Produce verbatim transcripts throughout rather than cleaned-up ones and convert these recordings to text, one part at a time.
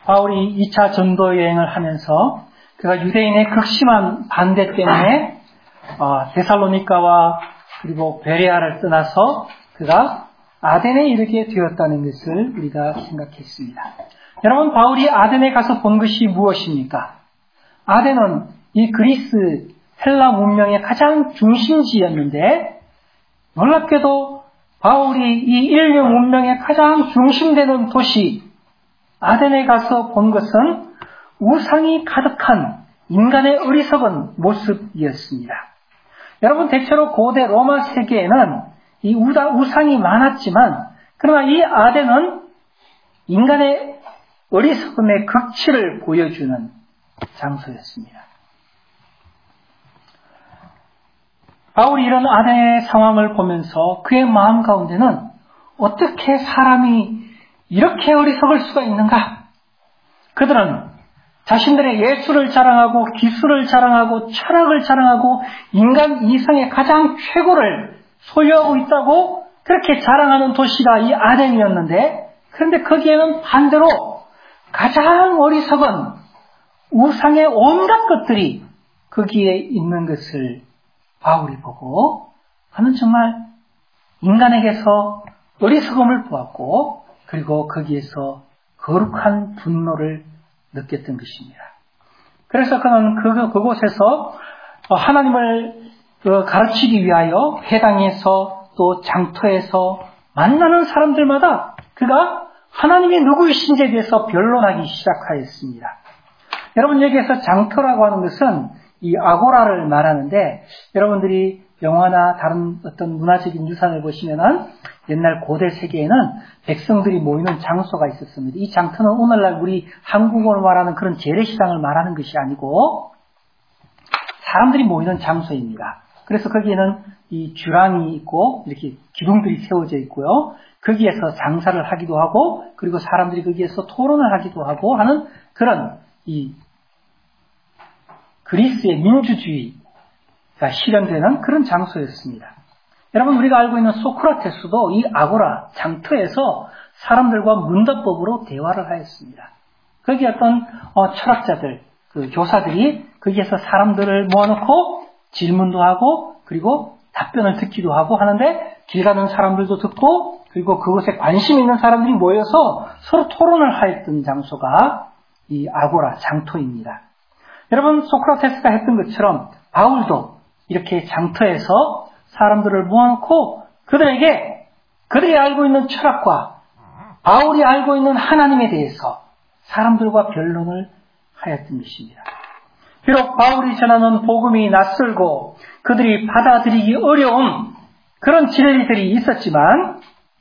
바울이 이 차 전도 여행을 하면서 그가 유대인의 극심한 반대 때문에 데살로니가와 그리고 베레아를 떠나서 그가 아덴에 이르게 되었다는 것을 우리가 생각했습니다. 여러분, 바울이 아덴에 가서 본 것이 무엇입니까? 아덴은 이 그리스 헬라 문명의 가장 중심지였는데 놀랍게도 바울이 이 인류 문명의 가장 중심되는 도시 아덴에 가서 본 것은 우상이 가득한 인간의 어리석은 모습이었습니다. 여러분, 대체로 고대 로마 세계에는 이 우상이 많았지만 그러나 이 아덴은 인간의 어리석음의 극치를 보여주는 장소였습니다. 바울이 이런 아덴의 상황을 보면서 그의 마음 가운데는 어떻게 사람이 이렇게 어리석을 수가 있는가? 그들은 자신들의 예술을 자랑하고 기술을 자랑하고 철학을 자랑하고 인간 이상의 가장 최고를 소유하고 있다고 그렇게 자랑하는 도시가 이 아덴이었는데, 그런데 거기에는 반대로 가장 어리석은 우상의 온갖 것들이 거기에 있는 것을 바울이 보고 그는 정말 인간에게서 어리석음을 보았고 그리고 거기에서 거룩한 분노를 느꼈던 것입니다. 그래서 그는 그, 그곳에서 하나님을 가르치기 위하여 회당에서 또 장터에서 만나는 사람들마다 그가 하나님이 누구이신지에 대해서 변론하기 시작하였습니다. 여러분, 여기에서 장터라고 하는 것은 이 아고라를 말하는데, 여러분들이 영화나 다른 어떤 문화적인 유산을 보시면은 옛날 고대 세계에는 백성들이 모이는 장소가 있었습니다. 이 장터는 오늘날 우리 한국어로 말하는 그런 재래시장을 말하는 것이 아니고 사람들이 모이는 장소입니다. 그래서 거기에는 이 주랑이 있고 이렇게 기둥들이 세워져 있고요. 거기에서 장사를 하기도 하고 그리고 사람들이 거기에서 토론을 하기도 하고 하는 그런 이 그리스의 민주주의가 실현되는 그런 장소였습니다. 여러분, 우리가 알고 있는 소크라테스도 이 아고라 장터에서 사람들과 문답법으로 대화를 하였습니다. 거기 어떤 어, 철학자들, 그 교사들이 거기에서 사람들을 모아놓고 질문도 하고 그리고 답변을 듣기도 하고 하는데 길 가는 사람들도 듣고 그리고 그것에 관심 있는 사람들이 모여서 서로 토론을 하였던 장소가 이 아고라 장터입니다. 여러분, 소크라테스가 했던 것처럼 바울도 이렇게 장터에서 사람들을 모아놓고 그들에게 그들이 알고 있는 철학과 바울이 알고 있는 하나님에 대해서 사람들과 변론을 하였던 것입니다. 비록 바울이 전하는 복음이 낯설고 그들이 받아들이기 어려운 그런 진리들이 있었지만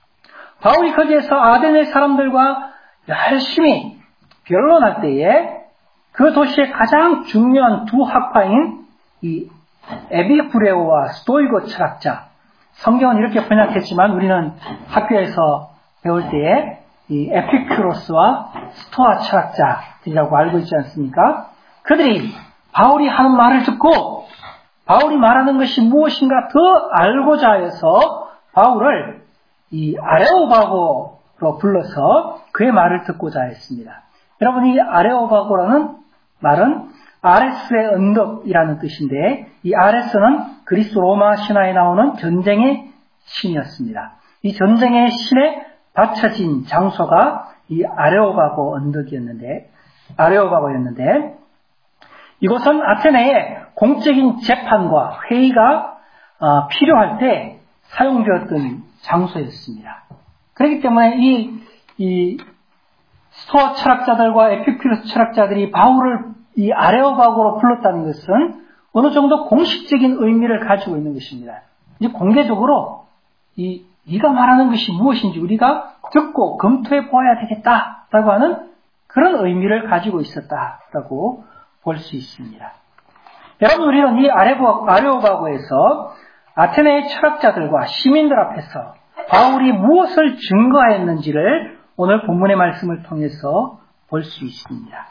바울이 거기에서 아덴의 사람들과 열심히 변론할 때에 그 도시의 가장 중요한 두 학파인 이 에피쿠레오와 스토이고 철학자, 성경은 이렇게 번역했지만 우리는 학교에서 배울 때에 이 에피쿠로스와 스토아 철학자들이라고 알고 있지 않습니까? 그들이 바울이 하는 말을 듣고 바울이 말하는 것이 무엇인가 더 알고자 해서 바울을 이 아레오바고로 불러서 그의 말을 듣고자 했습니다. 여러분, 이 아레오바고라는 말은 아레스의 언덕이라는 뜻인데 이 아레스는 그리스 로마 신화에 나오는 전쟁의 신이었습니다. 이 전쟁의 신에 바쳐진 장소가 이 아레오바고 언덕이었는데 아레오바고였는데 이곳은 아테네의 공적인 재판과 회의가 어, 필요할 때 사용되었던 장소였습니다. 그렇기 때문에 이, 이 스토아 철학자들과 에피큐러스 철학자들이 바울을 이 아레오바고로 불렀다는 것은 어느 정도 공식적인 의미를 가지고 있는 것입니다. 이제 공개적으로 이 네가 말하는 것이 무엇인지 우리가 듣고 검토해 보아야 되겠다라고 하는 그런 의미를 가지고 있었다라고 볼 수 있습니다. 여러분, 우리는 이 아레오바고에서 아테네의 철학자들과 시민들 앞에서 바울이 무엇을 증거하였는지를 오늘 본문의 말씀을 통해서 볼 수 있습니다.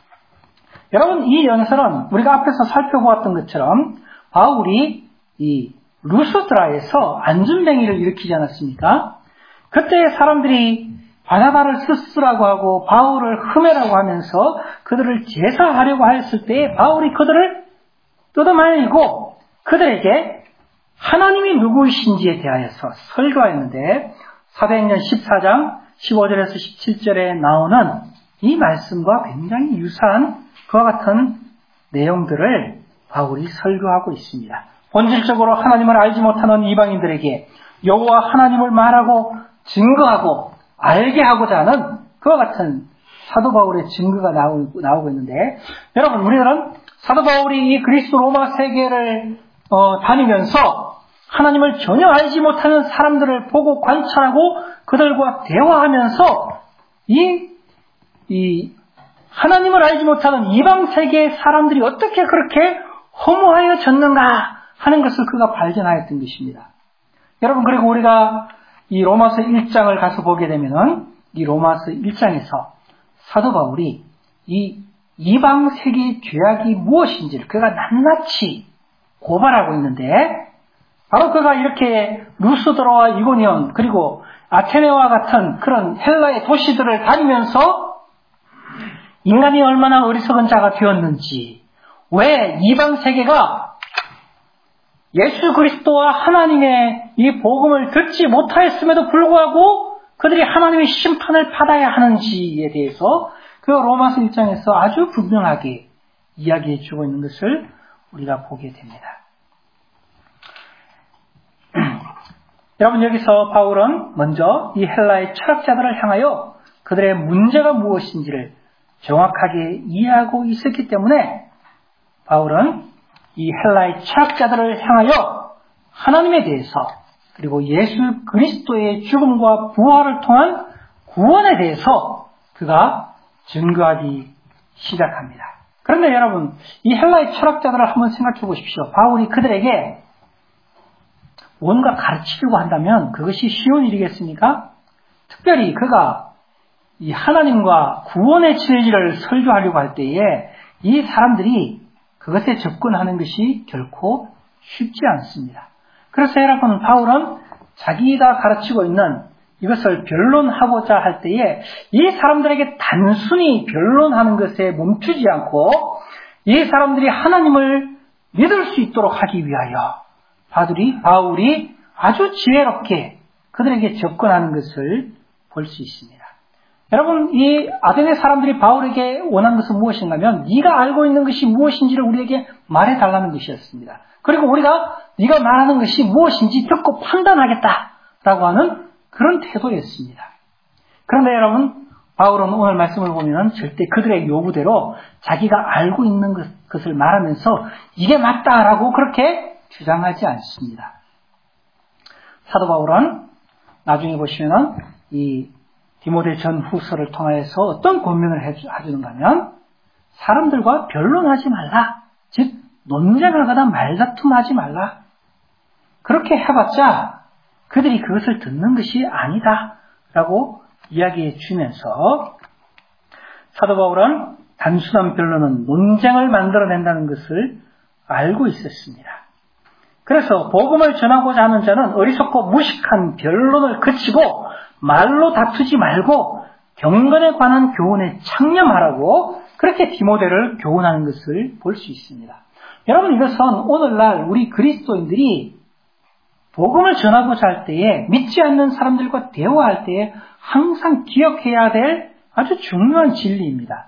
여러분, 이 연설은 우리가 앞에서 살펴보았던 것처럼 바울이 이 루스드라에서 안전뱅이를 일으키지 않았습니까? 그때 사람들이 바나바를 스스라고 하고 바울을 흠해라고 하면서 그들을 제사하려고 하였을 때 바울이 그들을 뜯어말리고 그들에게 하나님이 누구이신지에 대하여서 설교하였는데 사도행전 십사 장 십오 절에서 십칠 절에 나오는 이 말씀과 굉장히 유사한 그와 같은 내용들을 바울이 설교하고 있습니다. 본질적으로 하나님을 알지 못하는 이방인들에게 여호와 하나님을 말하고 증거하고 알게 하고자 하는 그와 같은 사도 바울의 증거가 나오고, 나오고 있는데 여러분 우리들은 사도 바울이 이 그리스도 로마 세계를 어, 다니면서 하나님을 전혀 알지 못하는 사람들을 보고 관찰하고 그들과 대화하면서 이, 이 하나님을 알지 못하는 이방 세계의 사람들이 어떻게 그렇게 허무하여졌는가 하는 것을 그가 발견하였던 것입니다. 여러분 그리고 우리가 이 로마서 일 장을 가서 보게 되면은 이 로마서 일 장에서 사도 바울이 이 이방 세계의 죄악이 무엇인지를 그가 낱낱이 고발하고 있는데 바로 그가 이렇게 루스드라와 이고니온 그리고 아테네와 같은 그런 헬라의 도시들을 다니면서 인간이 얼마나 어리석은 자가 되었는지 왜 이방 세계가 예수 그리스도와 하나님의 이 복음을 듣지 못하였음에도 불구하고 그들이 하나님의 심판을 받아야 하는지에 대해서 그 로마서 일 장에서 아주 분명하게 이야기해 주고 있는 것을 우리가 보게 됩니다. 여러분 여기서 바울은 먼저 이 헬라의 철학자들을 향하여 그들의 문제가 무엇인지를 정확하게 이해하고 있었기 때문에 바울은 이 헬라의 철학자들을 향하여 하나님에 대해서 그리고 예수 그리스도의 죽음과 부활을 통한 구원에 대해서 그가 증거하기 시작합니다. 그런데 여러분 이 헬라의 철학자들을 한번 생각해 보십시오. 바울이 그들에게 뭔가 가르치려고 한다면 그것이 쉬운 일이겠습니까? 특별히 그가 이 하나님과 구원의 진리를 설교하려고 할 때에 이 사람들이 그것에 접근하는 것이 결코 쉽지 않습니다. 그래서 여러분 바울은 자기가 가르치고 있는 이것을 변론하고자 할 때에 이 사람들에게 단순히 변론하는 것에 멈추지 않고 이 사람들이 하나님을 믿을 수 있도록 하기 위하여 바울이, 바울이 아주 지혜롭게 그들에게 접근하는 것을 볼 수 있습니다. 여러분 이 아데네 사람들이 바울에게 원한 것은 무엇인가 하면 네가 알고 있는 것이 무엇인지를 우리에게 말해달라는 것이었습니다. 그리고 우리가 네가 말하는 것이 무엇인지 듣고 판단하겠다라고 하는 그런 태도였습니다. 그런데 여러분 바울은 오늘 말씀을 보면 절대 그들의 요구대로 자기가 알고 있는 것을 말하면서 이게 맞다라고 그렇게 주장하지 않습니다. 사도 바울은 나중에 보시면 이 디모데 전후서를 통해서 어떤 권면을 해주는가 하면 사람들과 변론하지 말라. 즉 논쟁하거나 말다툼하지 말라. 그렇게 해봤자 그들이 그것을 듣는 것이 아니다 라고 이야기해 주면서 사도 바울은 단순한 변론은 논쟁을 만들어낸다는 것을 알고 있었습니다. 그래서 복음을 전하고자 하는 자는 어리석고 무식한 변론을 그치고 말로 다투지 말고 경건에 관한 교훈에 창념하라고 그렇게 디모데를 교훈하는 것을 볼 수 있습니다. 여러분 이것은 오늘날 우리 그리스도인들이 복음을 전하고자 할 때에 믿지 않는 사람들과 대화할 때에 항상 기억해야 될 아주 중요한 진리입니다.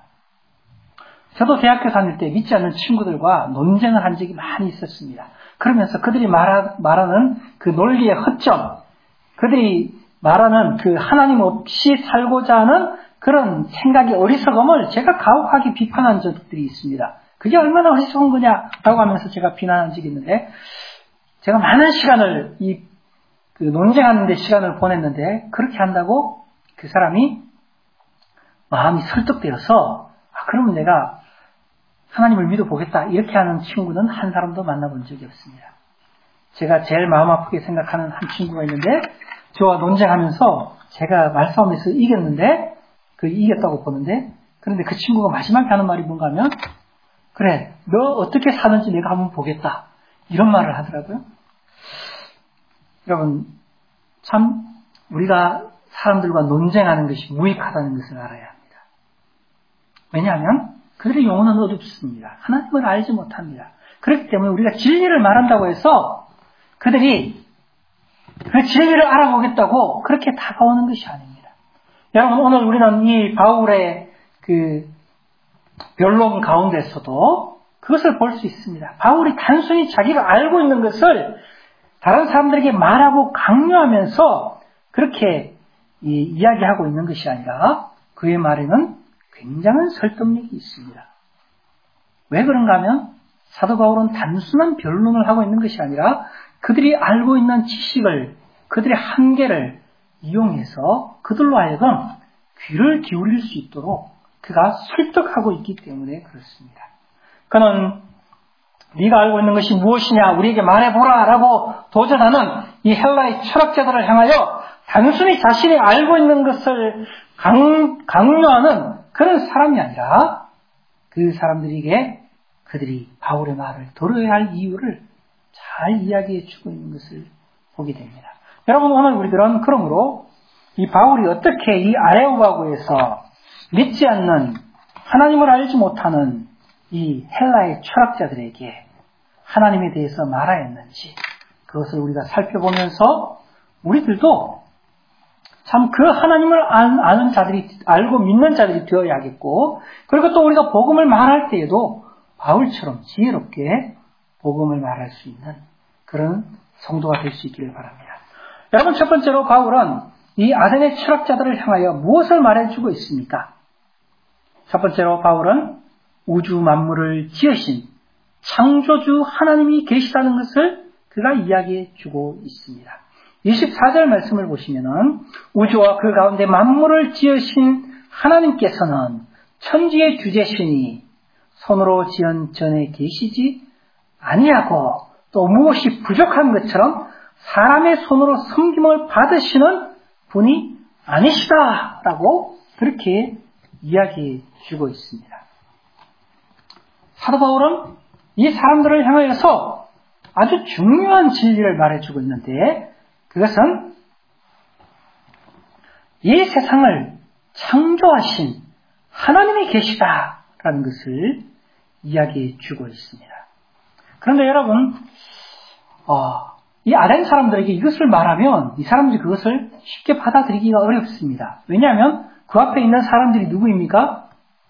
저도 대학교 다닐 때 믿지 않는 친구들과 논쟁을 한 적이 많이 있었습니다. 그러면서 그들이 말하, 말하는 그 논리의 허점, 그들이 말하는 그 하나님 없이 살고자 하는 그런 생각의 어리석음을 제가 가혹하게 비판한 적들이 있습니다. 그게 얼마나 어리석은 거냐라고 하면서 제가 비난한 적이 있는데 제가 많은 시간을 이 그 논쟁하는 데 시간을 보냈는데 그렇게 한다고 그 사람이 마음이 설득되어서 아, 그러면 내가 하나님을 믿어보겠다 이렇게 하는 친구는 한 사람도 만나본 적이 없습니다. 제가 제일 마음 아프게 생각하는 한 친구가 있는데 저와 논쟁하면서 제가 말싸움에서 이겼는데 그 이겼다고 보는데 그런데 그 친구가 마지막에 하는 말이 뭔가 하면 그래 너 어떻게 사는지 내가 한번 보겠다 이런 말을 하더라고요. 여러분 참 우리가 사람들과 논쟁하는 것이 무익하다는 것을 알아야 합니다. 왜냐하면 그들의 영혼은 어둡습니다. 하나님을 알지 못합니다. 그렇기 때문에 우리가 진리를 말한다고 해서 그들이 그 진리를 알아보겠다고 그렇게 다가오는 것이 아닙니다. 여러분, 오늘 우리는 이 바울의 그 변론 가운데서도 그것을 볼 수 있습니다. 바울이 단순히 자기가 알고 있는 것을 다른 사람들에게 말하고 강요하면서 그렇게 이, 이야기하고 있는 것이 아니라 그의 말에는 굉장한 설득력이 있습니다. 왜 그런가 하면 사도 바울은 단순한 변론을 하고 있는 것이 아니라 그들이 알고 있는 지식을, 그들의 한계를 이용해서 그들로 하여금 귀를 기울일 수 있도록 그가 설득하고 있기 때문에 그렇습니다. 그는 네가 알고 있는 것이 무엇이냐 우리에게 말해보라 라고 도전하는 이 헬라의 철학자들을 향하여 단순히 자신이 알고 있는 것을 강, 강요하는 그런 사람이 아니라 그 사람들에게 그들이 바울의 말을 들어야 할 이유를 잘 이야기해 주고 있는 것을 보게 됩니다. 여러분, 오늘 우리들은 그러므로 이 바울이 어떻게 이 아레오바고에서 믿지 않는, 하나님을 알지 못하는 이 헬라의 철학자들에게 하나님에 대해서 말하였는지 그것을 우리가 살펴보면서 우리들도 참 그 하나님을 아는 자들이, 알고 믿는 자들이 되어야겠고, 그리고 또 우리가 복음을 말할 때에도 바울처럼 지혜롭게 복음을 말할 수 있는 그런 성도가 될 수 있기를 바랍니다. 여러분, 첫 번째로 바울은 이 아테네 철학자들을 향하여 무엇을 말해주고 있습니까? 첫 번째로 바울은 우주 만물을 지으신 창조주 하나님이 계시다는 것을 그가 이야기해 주고 있습니다. 이십사 절 말씀을 보시면은 우주와 그 가운데 만물을 지으신 하나님께서는 천지의 주제시니 손으로 지은 전에 계시지 아니하고 또 무엇이 부족한 것처럼 사람의 손으로 섬김을 받으시는 분이 아니시다라고 그렇게 이야기해 주고 있습니다. 사도 바울은 이 사람들을 향하여서 아주 중요한 진리를 말해주고 있는데 그것은 이 세상을 창조하신 하나님이 계시다라는 것을 이야기해 주고 있습니다. 그런데 여러분, 어, 이 아덴 사람들에게 이것을 말하면 이 사람들이 그것을 쉽게 받아들이기가 어렵습니다. 왜냐하면 그 앞에 있는 사람들이 누구입니까?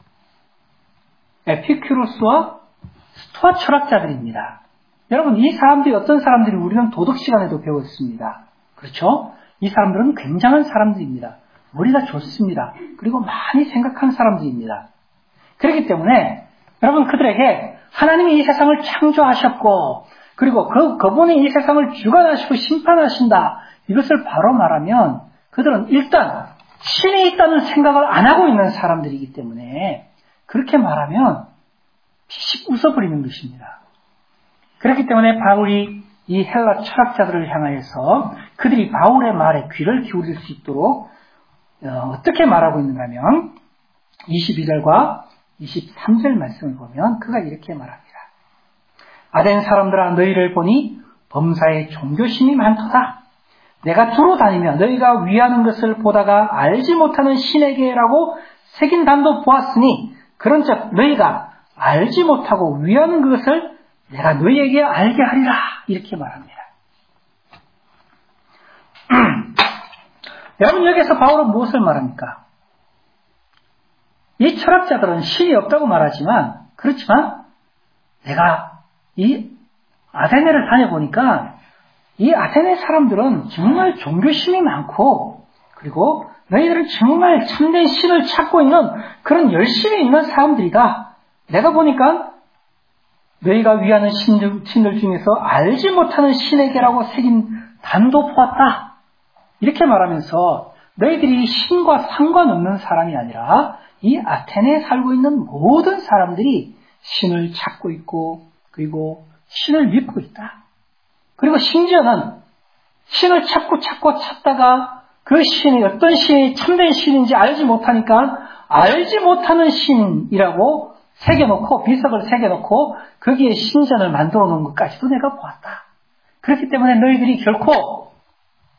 에피큐로스와 스토아 철학자들입니다. 여러분, 이 사람들이 어떤 사람들이 우리는 도덕 시간에도 배웠습니다. 그렇죠? 이 사람들은 굉장한 사람들입니다. 머리가 좋습니다. 그리고 많이 생각한 사람들입니다. 그렇기 때문에 여러분, 그들에게 하나님이 이 세상을 창조하셨고 그리고 그, 그분이 이 세상을 주관하시고 심판하신다, 이것을 바로 말하면 그들은 일단 신이 있다는 생각을 안 하고 있는 사람들이기 때문에 그렇게 말하면 피식 웃어버리는 것입니다. 그렇기 때문에 바울이 이 헬라 철학자들을 향하여서 그들이 바울의 말에 귀를 기울일 수 있도록 어떻게 말하고 있는가 하면 이십이 절과 이십삼 절 말씀을 보면 그가 이렇게 말합니다. 아덴 사람들아, 너희를 보니 범사에 종교심이 많도다. 내가 두루 다니며 너희가 위하는 것을 보다가 알지 못하는 신에게라고 새긴 단도 보았으니 그런즉 너희가 알지 못하고 위하는 그것을 내가 너희에게 알게 하리라, 이렇게 말합니다. 여러분, 여기서 바울은 무엇을 말합니까? 이 철학자들은 신이 없다고 말하지만, 그렇지만 내가 이 아테네를 다녀보니까 이 아테네 사람들은 정말 종교심이 많고, 그리고 너희들은 정말 참된 신을 찾고 있는 그런 열심히 있는 사람들이다. 내가 보니까 너희가 위하는 신들, 신들 중에서 알지 못하는 신에게라고 새긴 단도 보았다. 이렇게 말하면서 너희들이 신과 상관없는 사람이 아니라 이 아테네에 살고 있는 모든 사람들이 신을 찾고 있고 그리고 신을 믿고 있다. 그리고 심지어는 신을 찾고 찾고 찾다가 그 신이 어떤 신이 참된 신인지 알지 못하니까 알지 못하는 신이라고 새겨놓고, 비석을 새겨놓고 거기에 신전을 만들어 놓은 것까지도 내가 보았다. 그렇기 때문에 너희들이 결코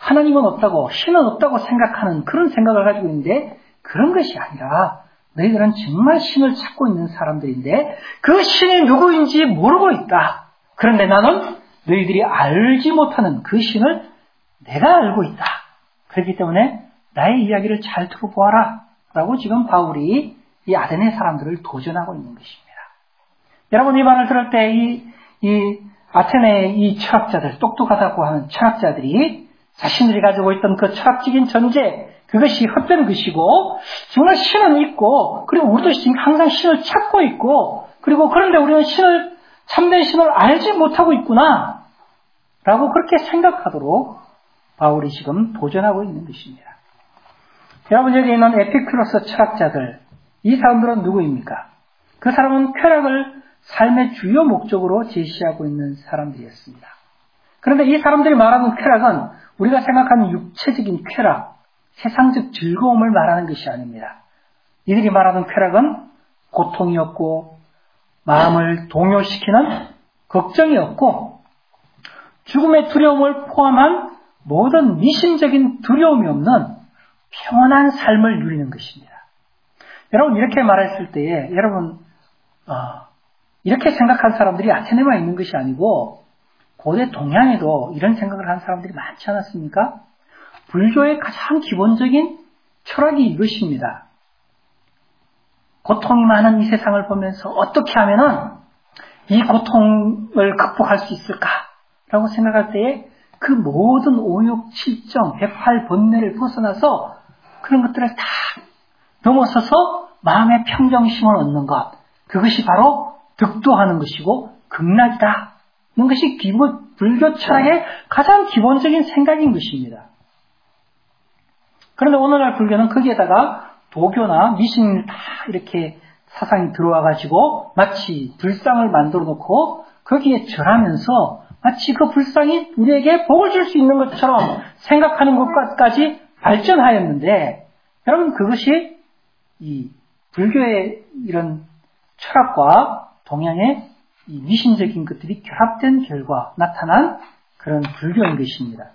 하나님은 없다고, 신은 없다고 생각하는 그런 생각을 가지고 있는데 그런 것이 아니라 너희들은 정말 신을 찾고 있는 사람들인데 그 신이 누구인지 모르고 있다. 그런데 나는 너희들이 알지 못하는 그 신을 내가 알고 있다. 그렇기 때문에 나의 이야기를 잘 들어보아라. 라고 지금 바울이 이 아데네 사람들을 도전하고 있는 것입니다. 여러분 이 말을 들을 때 이, 이 아테네의 이 철학자들, 똑똑하다고 하는 철학자들이 자신들이 가지고 있던 그 철학적인 전제, 그것이 헛된 것이고 정말 신은 있고 그리고 우리도 지금 항상 신을 찾고 있고 그리고 그런데 우리는 신을 참된 신을 알지 못하고 있구나 라고 그렇게 생각하도록 바울이 지금 도전하고 있는 것입니다. 여러분 여기 있는 에피큐로스 철학자들, 이 사람들은 누구입니까? 그 사람은 쾌락을 삶의 주요 목적으로 제시하고 있는 사람들이었습니다. 그런데 이 사람들이 말하는 쾌락은 우리가 생각하는 육체적인 쾌락, 세상적 즐거움을 말하는 것이 아닙니다. 이들이 말하는 쾌락은 고통이었고 마음을 동요시키는 걱정이었고 죽음의 두려움을 포함한 모든 미심적인 두려움이 없는 평온한 삶을 누리는 것입니다. 여러분 이렇게 말했을 때에 여러분 어, 이렇게 생각한 사람들이 아테네만 있는 것이 아니고 고대 동양에도 이런 생각을 한 사람들이 많지 않았습니까? 불교의 가장 기본적인 철학이 이것입니다. 고통이 많은 이 세상을 보면서 어떻게 하면은 이 고통을 극복할 수 있을까라고 생각할 때에 그 모든 오욕, 칠정, 백팔, 번뇌를 벗어나서 그런 것들을 다 넘어서서 마음의 평정심을 얻는 것, 그것이 바로 득도하는 것이고 극락이다. 이런 것이 기본, 불교 철학의 가장 기본적인 생각인 것입니다. 그런데 오늘날 불교는 거기에다가 도교나 미신을 다 이렇게 사상이 들어와가지고 마치 불상을 만들어 놓고 거기에 절하면서 마치 그 불상이 우리에게 복을 줄 수 있는 것처럼 생각하는 것까지 발전하였는데 여러분 그것이 이 불교의 이런 철학과 동양의 이 미신적인 것들이 결합된 결과 나타난 그런 불교인 것입니다.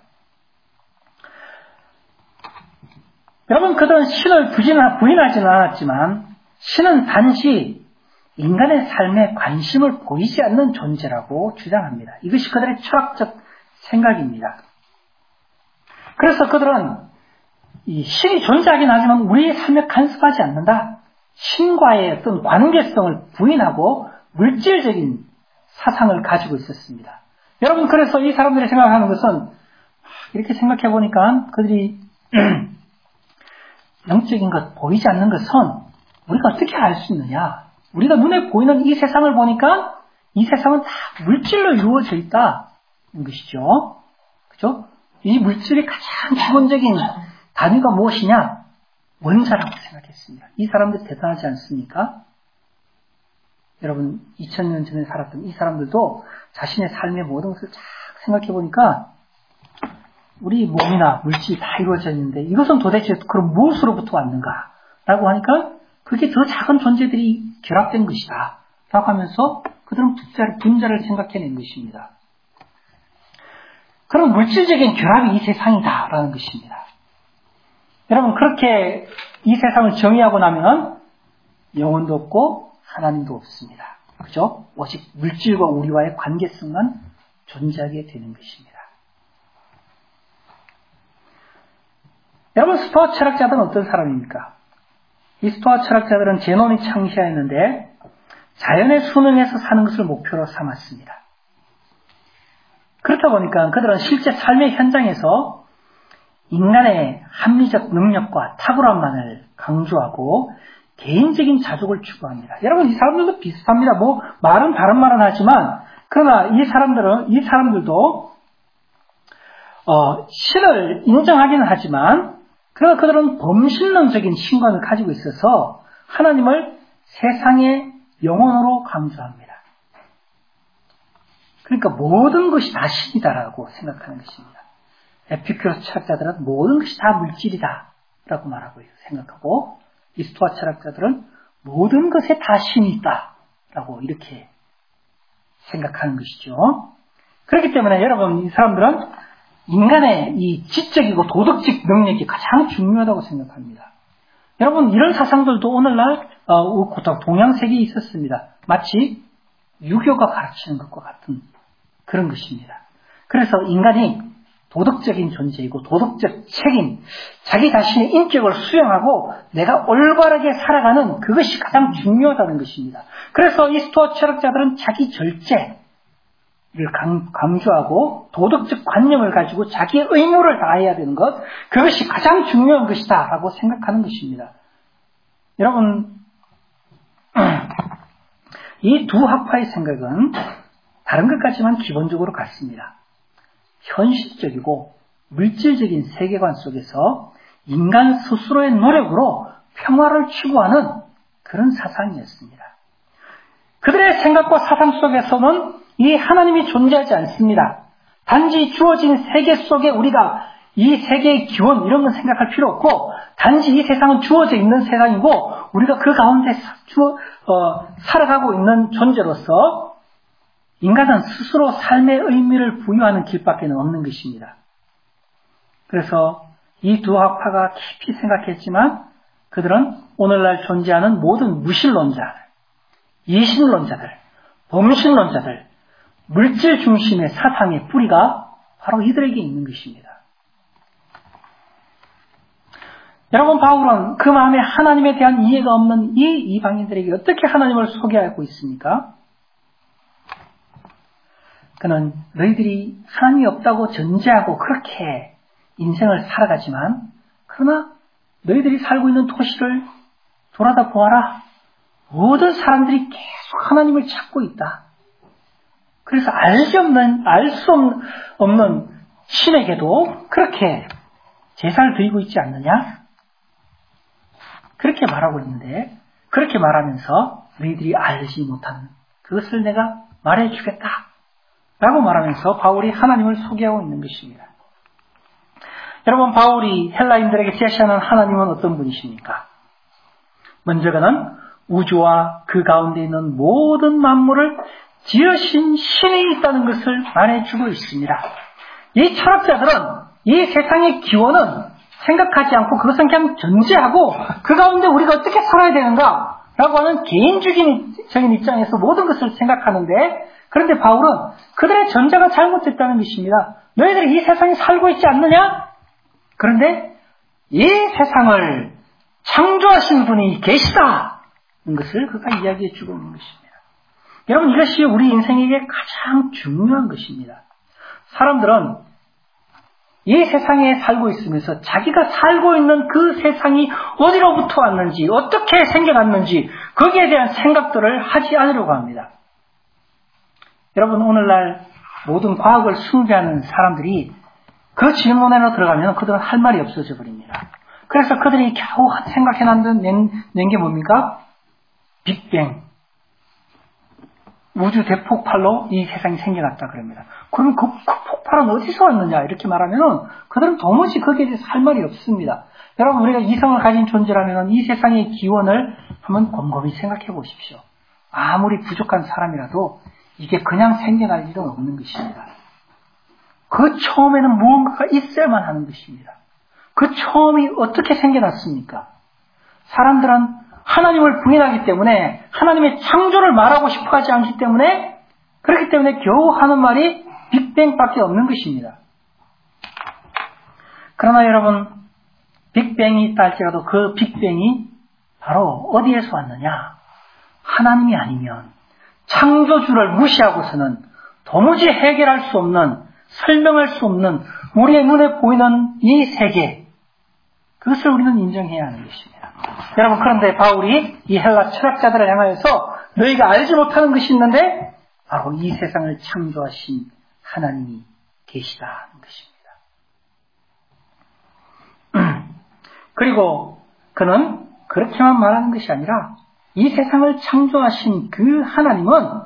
여러분 그들은 신을 부인하지는 않았지만 신은 단지 인간의 삶에 관심을 보이지 않는 존재라고 주장합니다. 이것이 그들의 철학적 생각입니다. 그래서 그들은 이 신이 존재하긴 하지만 우리의 삶에 간섭하지 않는다. 신과의 어떤 관계성을 부인하고 물질적인 사상을 가지고 있었습니다. 여러분 그래서 이 사람들이 생각하는 것은 이렇게 생각해 보니까 그들이 영적인 것, 보이지 않는 것은 우리가 어떻게 알 수 있느냐? 우리가 눈에 보이는 이 세상을 보니까 이 세상은 다 물질로 이루어져 있다는 것이죠. 그죠? 이 물질의 가장 기본적인 단위가 무엇이냐? 원자라고 생각했습니다. 이 사람들 대단하지 않습니까? 여러분, 이천 년 전에 살았던 이 사람들도 자신의 삶의 모든 것을 쫙 생각해 보니까 우리 몸이나 물질이 다 이루어져 있는데 이것은 도대체 그럼 무엇으로부터 왔는가? 라고 하니까 그게 더 작은 존재들이 결합된 것이다. 라고 하면서 그들은 분자를, 분자를 생각해낸 것입니다. 그런 물질적인 결합이 이 세상이다. 라는 것입니다. 여러분, 그렇게 이 세상을 정의하고 나면 영혼도 없고 하나님도 없습니다. 그죠? 오직 물질과 우리와의 관계성만 존재하게 되는 것입니다. 여러분, 스토아 철학자들은 어떤 사람입니까? 이 스토아 철학자들은 제논이 창시하였는데 자연의 순응에서 사는 것을 목표로 삼았습니다. 그렇다 보니까 그들은 실제 삶의 현장에서 인간의 합리적 능력과 탁월함만을 강조하고 개인적인 자족을 추구합니다. 여러분, 이 사람들도 비슷합니다. 뭐 말은 다른 말은 하지만 그러나 이 사람들은 이 사람들도 어, 신을 인정하기는 하지만 그러나 그들은 범신론적인 신관을 가지고 있어서 하나님을 세상의 영혼으로 강조합니다. 그러니까 모든 것이 다 신이다라고 생각하는 것입니다. 에피큐로스 철학자들은 모든 것이 다 물질이다라고 말하고 생각하고 이 스토아 철학자들은 모든 것에 다 신이 있다라고 이렇게 생각하는 것이죠. 그렇기 때문에 여러분 이 사람들은 인간의 이 지적이고 도덕적 능력이 가장 중요하다고 생각합니다. 여러분, 이런 사상들도 오늘날 어, 동양 세계에 있었습니다. 마치 유교가 가르치는 것과 같은 그런 것입니다. 그래서 인간이 도덕적인 존재이고 도덕적 책임, 자기 자신의 인격을 수용하고 내가 올바르게 살아가는 그것이 가장 중요하다는 것입니다. 그래서 이 스토아 철학자들은 자기 절제를 강조하고 도덕적 관념을 가지고 자기의 의무를 다해야 되는 것, 그것이 가장 중요한 것이다 라고 생각하는 것입니다. 여러분, 이 두 학파의 생각은 다른 것 같지만 기본적으로 같습니다. 현실적이고 물질적인 세계관 속에서 인간 스스로의 노력으로 평화를 추구하는 그런 사상이었습니다. 그들의 생각과 사상 속에서는 이 하나님이 존재하지 않습니다. 단지 주어진 세계 속에 우리가 이 세계의 기원 이런 건 생각할 필요 없고, 단지 이 세상은 주어져 있는 세상이고 우리가 그 가운데 주, 어, 살아가고 있는 존재로서 인간은 스스로 삶의 의미를 부여하는 길밖에 없는 것입니다. 그래서 이 두 학파가 깊이 생각했지만 그들은 오늘날 존재하는 모든 무신론자, 이신론자들, 범신론자들, 물질 중심의 사상의 뿌리가 바로 이들에게 있는 것입니다. 여러분, 바울은 그 마음에 하나님에 대한 이해가 없는 이 이방인들에게 어떻게 하나님을 소개하고 있습니까? 그는 너희들이 하나님이 없다고 전제하고 그렇게 인생을 살아가지만, 그러나 너희들이 살고 있는 도시를 돌아다 보아라. 모든 사람들이 계속 하나님을 찾고 있다. 그래서 알지 없는, 알 수 없는 신에게도 그렇게 제사를 드리고 있지 않느냐? 그렇게 말하고 있는데, 그렇게 말하면서 너희들이 알지 못하는 그것을 내가 말해주겠다 라고 말하면서 바울이 하나님을 소개하고 있는 것입니다. 여러분, 바울이 헬라인들에게 제시하는 하나님은 어떤 분이십니까? 먼저 그는 우주와 그 가운데 있는 모든 만물을 지으신 신이 있다는 것을 말해주고 있습니다. 이 철학자들은 이 세상의 기원은 생각하지 않고 그것은 그냥 전제하고 그 가운데 우리가 어떻게 살아야 되는가 라고 하는 개인주의적인 입장에서 모든 것을 생각하는데, 그런데 바울은 그들의 전제가 잘못됐다는 것입니다. 너희들이 이 세상에 살고 있지 않느냐? 그런데 이 세상을 창조하신 분이 계시다는 것을 그가 이야기해 주고 있는 것입니다. 여러분, 이것이 우리 인생에게 가장 중요한 것입니다. 사람들은 이 세상에 살고 있으면서 자기가 살고 있는 그 세상이 어디로부터 왔는지, 어떻게 생겨났는지 거기에 대한 생각들을 하지 않으려고 합니다. 여러분, 오늘날 모든 과학을 숭배하는 사람들이 그 질문에로 들어가면 그들은 할 말이 없어져 버립니다. 그래서 그들이 겨우 생각해낸 낸 게 뭡니까? 빅뱅. 우주 대폭발로 이 세상이 생겨났다 그럽니다. 그러면 그, 그 폭발은 어디서 왔느냐 이렇게 말하면 그들은 도무지 거기에 대해서 할 말이 없습니다. 여러분, 우리가 이성을 가진 존재라면 이 세상의 기원을 한번 곰곰이 생각해 보십시오. 아무리 부족한 사람이라도 이게 그냥 생겨날 일은 없는 것입니다. 그 처음에는 무언가가 있어야만 하는 것입니다. 그 처음이 어떻게 생겨났습니까? 사람들은 하나님을 부인하기 때문에 하나님의 창조를 말하고 싶어 하지 않기 때문에, 그렇기 때문에 겨우 하는 말이 빅뱅밖에 없는 것입니다. 그러나 여러분, 빅뱅이 있다 할지라도 그 빅뱅이 바로 어디에서 왔느냐? 하나님이 아니면 창조주를 무시하고서는 도무지 해결할 수 없는, 설명할 수 없는 우리의 눈에 보이는 이 세계, 그것을 우리는 인정해야 하는 것입니다. 여러분, 그런데 바울이 이 헬라 철학자들을 향하여서 너희가 알지 못하는 것이 있는데 바로 이 세상을 창조하신 하나님이 계시다는 것입니다. 그리고 그는 그렇게만 말하는 것이 아니라 이 세상을 창조하신 그 하나님은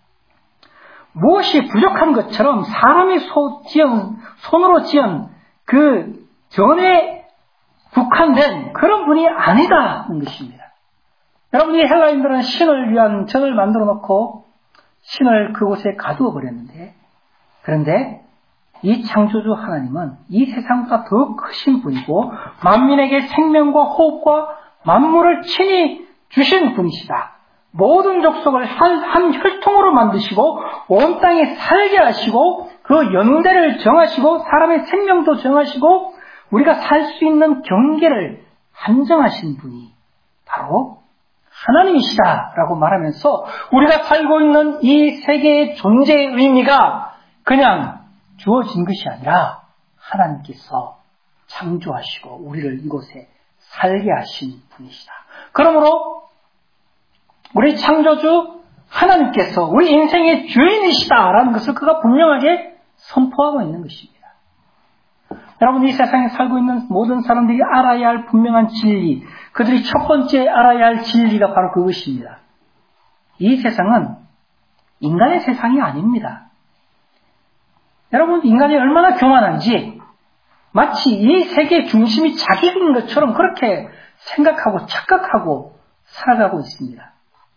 무엇이 부족한 것처럼 사람이 소, 지은, 손으로 지은 그 전에 국한된 그런 분이 아니다는 것입니다. 여러분, 이 헬라인들은 신을 위한 전을 만들어 놓고 신을 그곳에 가두어 버렸는데, 그런데 이 창조주 하나님은 이 세상보다 더 크신 분이고 만민에게 생명과 호흡과 만물을 친히 주신 분이시다. 모든 족속을 한, 한 혈통으로 만드시고 온 땅에 살게 하시고 그 연대를 정하시고 사람의 생명도 정하시고 우리가 살 수 있는 경계를 한정하신 분이 바로 하나님이시다라고 말하면서 우리가 살고 있는 이 세계의 존재의 의미가 그냥 주어진 것이 아니라 하나님께서 창조하시고 우리를 이곳에 살게 하신 분이시다. 그러므로 우리 창조주 하나님께서 우리 인생의 주인이시다라는 것을 그가 분명하게 선포하고 있는 것입니다. 여러분, 이 세상에 살고 있는 모든 사람들이 알아야 할 분명한 진리, 그들이 첫 번째 알아야 할 진리가 바로 그것입니다. 이 세상은 인간의 세상이 아닙니다. 여러분, 인간이 얼마나 교만한지 마치 이 세계 중심이 자기인 것처럼 그렇게 생각하고 착각하고 살아가고 있습니다.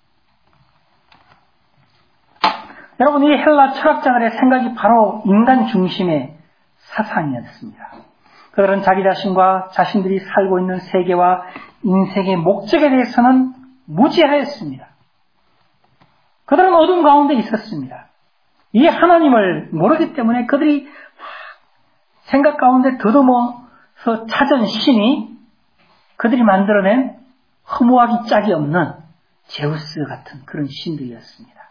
여러분, 이 헬라 철학자들의 생각이 바로 인간 중심의 사상이었습니다. 그들은 자기 자신과 자신들이 살고 있는 세계와 인생의 목적에 대해서는 무지하였습니다. 그들은 어둠 가운데 있었습니다. 이 하나님을 모르기 때문에 그들이 생각 가운데 더듬어서 찾은 신이 그들이 만들어낸 허무하기 짝이 없는 제우스 같은 그런 신들이었습니다.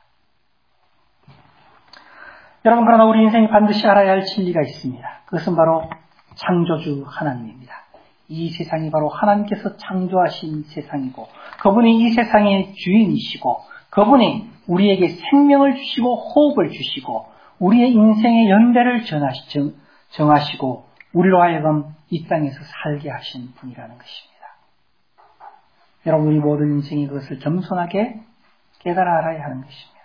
여러분, 그러나 우리 인생이 반드시 알아야 할 진리가 있습니다. 그것은 바로 창조주 하나님입니다. 이 세상이 바로 하나님께서 창조하신 세상이고 그분이 이 세상의 주인이시고 그분이 우리에게 생명을 주시고 호흡을 주시고 우리의 인생의 연대를 정하시고 우리로 하여금 이 땅에서 살게 하신 분이라는 것입니다. 여러분, 우리 모든 인생이 그것을 겸손하게 깨달아 알아야 하는 것입니다.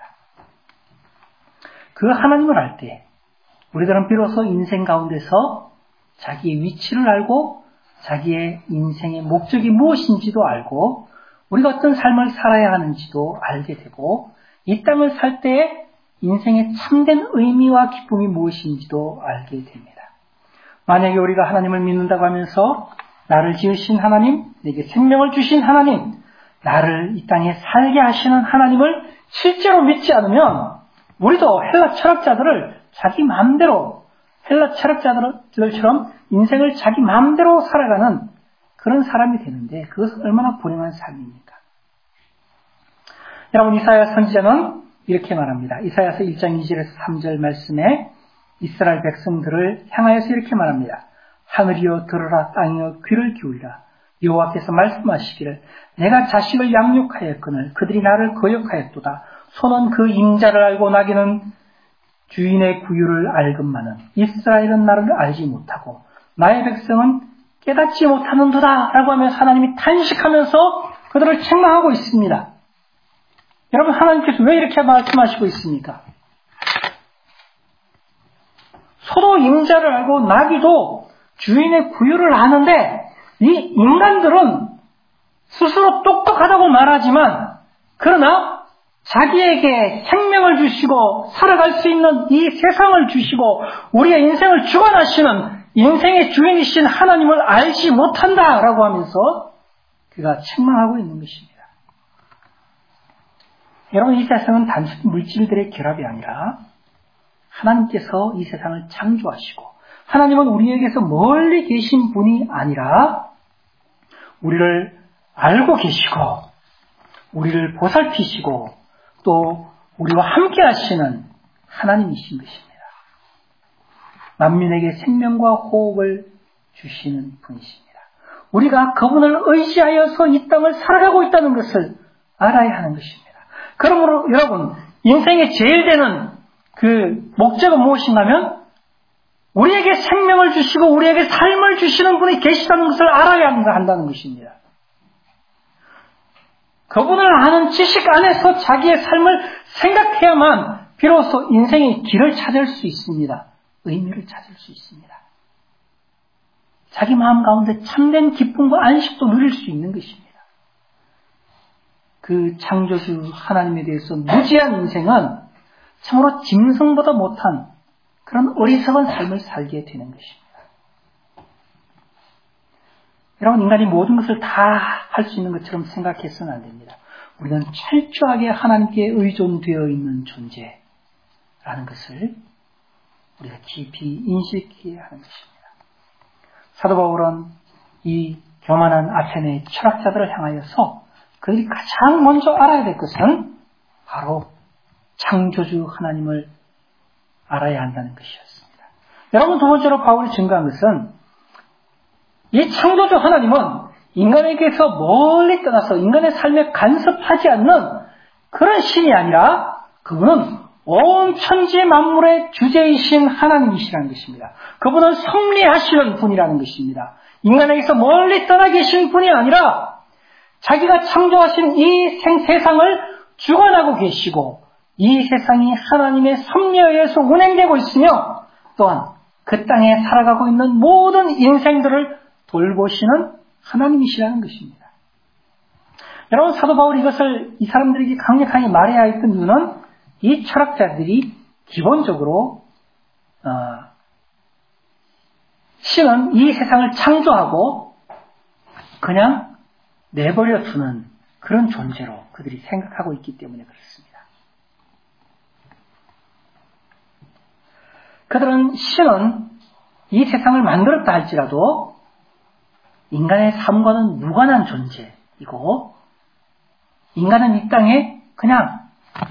그 하나님을 알 때 우리들은 비로소 인생 가운데서 자기의 위치를 알고 자기의 인생의 목적이 무엇인지도 알고 우리가 어떤 삶을 살아야 하는지도 알게 되고 이 땅을 살 때에 인생의 참된 의미와 기쁨이 무엇인지도 알게 됩니다. 만약에 우리가 하나님을 믿는다고 하면서 나를 지으신 하나님, 내게 생명을 주신 하나님, 나를 이 땅에 살게 하시는 하나님을 실제로 믿지 않으면 우리도 헬라 철학자들을 자기 마음대로 헬라 철학자들처럼 인생을 자기 마음대로 살아가는 그런 사람이 되는데 그것은 얼마나 불행한 삶입니까? 여러분, 이사야 선지자는 이렇게 말합니다. 이사야서 일 장 이 절에서 삼 절 말씀에 이스라엘 백성들을 향하여서 이렇게 말합니다. 하늘이여 들으라, 땅이여 귀를 기울이라. 여호와께서 말씀하시기를 내가 자식을 양육하였거늘 그들이 나를 거역하였도다. 손은 그 임자를 알고 나귀는 주인의 구유를 알건만은 이스라엘은 나를 알지 못하고 나의 백성은 깨닫지 못하는도다 라고 하면서 하나님이 탄식하면서 그들을 책망하고 있습니다. 여러분, 하나님께서 왜 이렇게 말씀하시고 있습니까? 소도 임자를 알고 나귀도 주인의 구유를 아는데 이 인간들은 스스로 똑똑하다고 말하지만 그러나 자기에게 생명을 주시고 살아갈 수 있는 이 세상을 주시고 우리의 인생을 주관하시는 인생의 주인이신 하나님을 알지 못한다라고 하면서 그가 책망하고 있는 것입니다. 여러분, 이 세상은 단순히 물질들의 결합이 아니라 하나님께서 이 세상을 창조하시고 하나님은 우리에게서 멀리 계신 분이 아니라 우리를 알고 계시고 우리를 보살피시고 또 우리와 함께 하시는 하나님이신 것입니다. 만민에게 생명과 호흡을 주시는 분이십니다. 우리가 그분을 의지하여서 이 땅을 살아가고 있다는 것을 알아야 하는 것입니다. 그러므로 여러분, 인생의 제일 되는 그 목적은 무엇인가면 우리에게 생명을 주시고 우리에게 삶을 주시는 분이 계시다는 것을 알아야 한다는 것입니다. 그분을 아는 지식 안에서 자기의 삶을 생각해야만 비로소 인생의 길을 찾을 수 있습니다. 의미를 찾을 수 있습니다. 자기 마음 가운데 참된 기쁨과 안식도 누릴 수 있는 것입니다. 그 창조주 하나님에 대해서 무지한 인생은 참으로 짐승보다 못한 그런 어리석은 삶을 살게 되는 것입니다. 여러분, 인간이 모든 것을 다 할 수 있는 것처럼 생각해서는 안 됩니다. 우리는 철저하게 하나님께 의존되어 있는 존재라는 것을 우리가 깊이 인식해야 하는 것입니다. 사도 바울은 이 교만한 아테네 철학자들을 향하여서 그들이 가장 먼저 알아야 될 것은 바로 창조주 하나님을 알아야 한다는 것이었습니다. 여러분, 두 번째로 바울이 증거한 것은 이 창조주 하나님은 인간에게서 멀리 떠나서 인간의 삶에 간섭하지 않는 그런 신이 아니라 그분은 온 천지 만물의 주제이신 하나님이시라는 것입니다. 그분은 섭리하시는 분이라는 것입니다. 인간에게서 멀리 떠나 계신 분이 아니라 자기가 창조하신 이 세상을 주관하고 계시고 이 세상이 하나님의 섭리에 의해서 운행되고 있으며 또한 그 땅에 살아가고 있는 모든 인생들을 돌보시는 하나님이시라는 것입니다. 여러분, 사도 바울이 이것을 이 사람들에게 강력하게 말해야 했던 이유는 이 철학자들이 기본적으로 어, 신은 이 세상을 창조하고 그냥 내버려 두는 그런 존재로 그들이 생각하고 있기 때문에 그렇습니다. 그들은 신은 이 세상을 만들었다 할지라도 인간의 삶과는 무관한 존재이고 인간은 이 땅에 그냥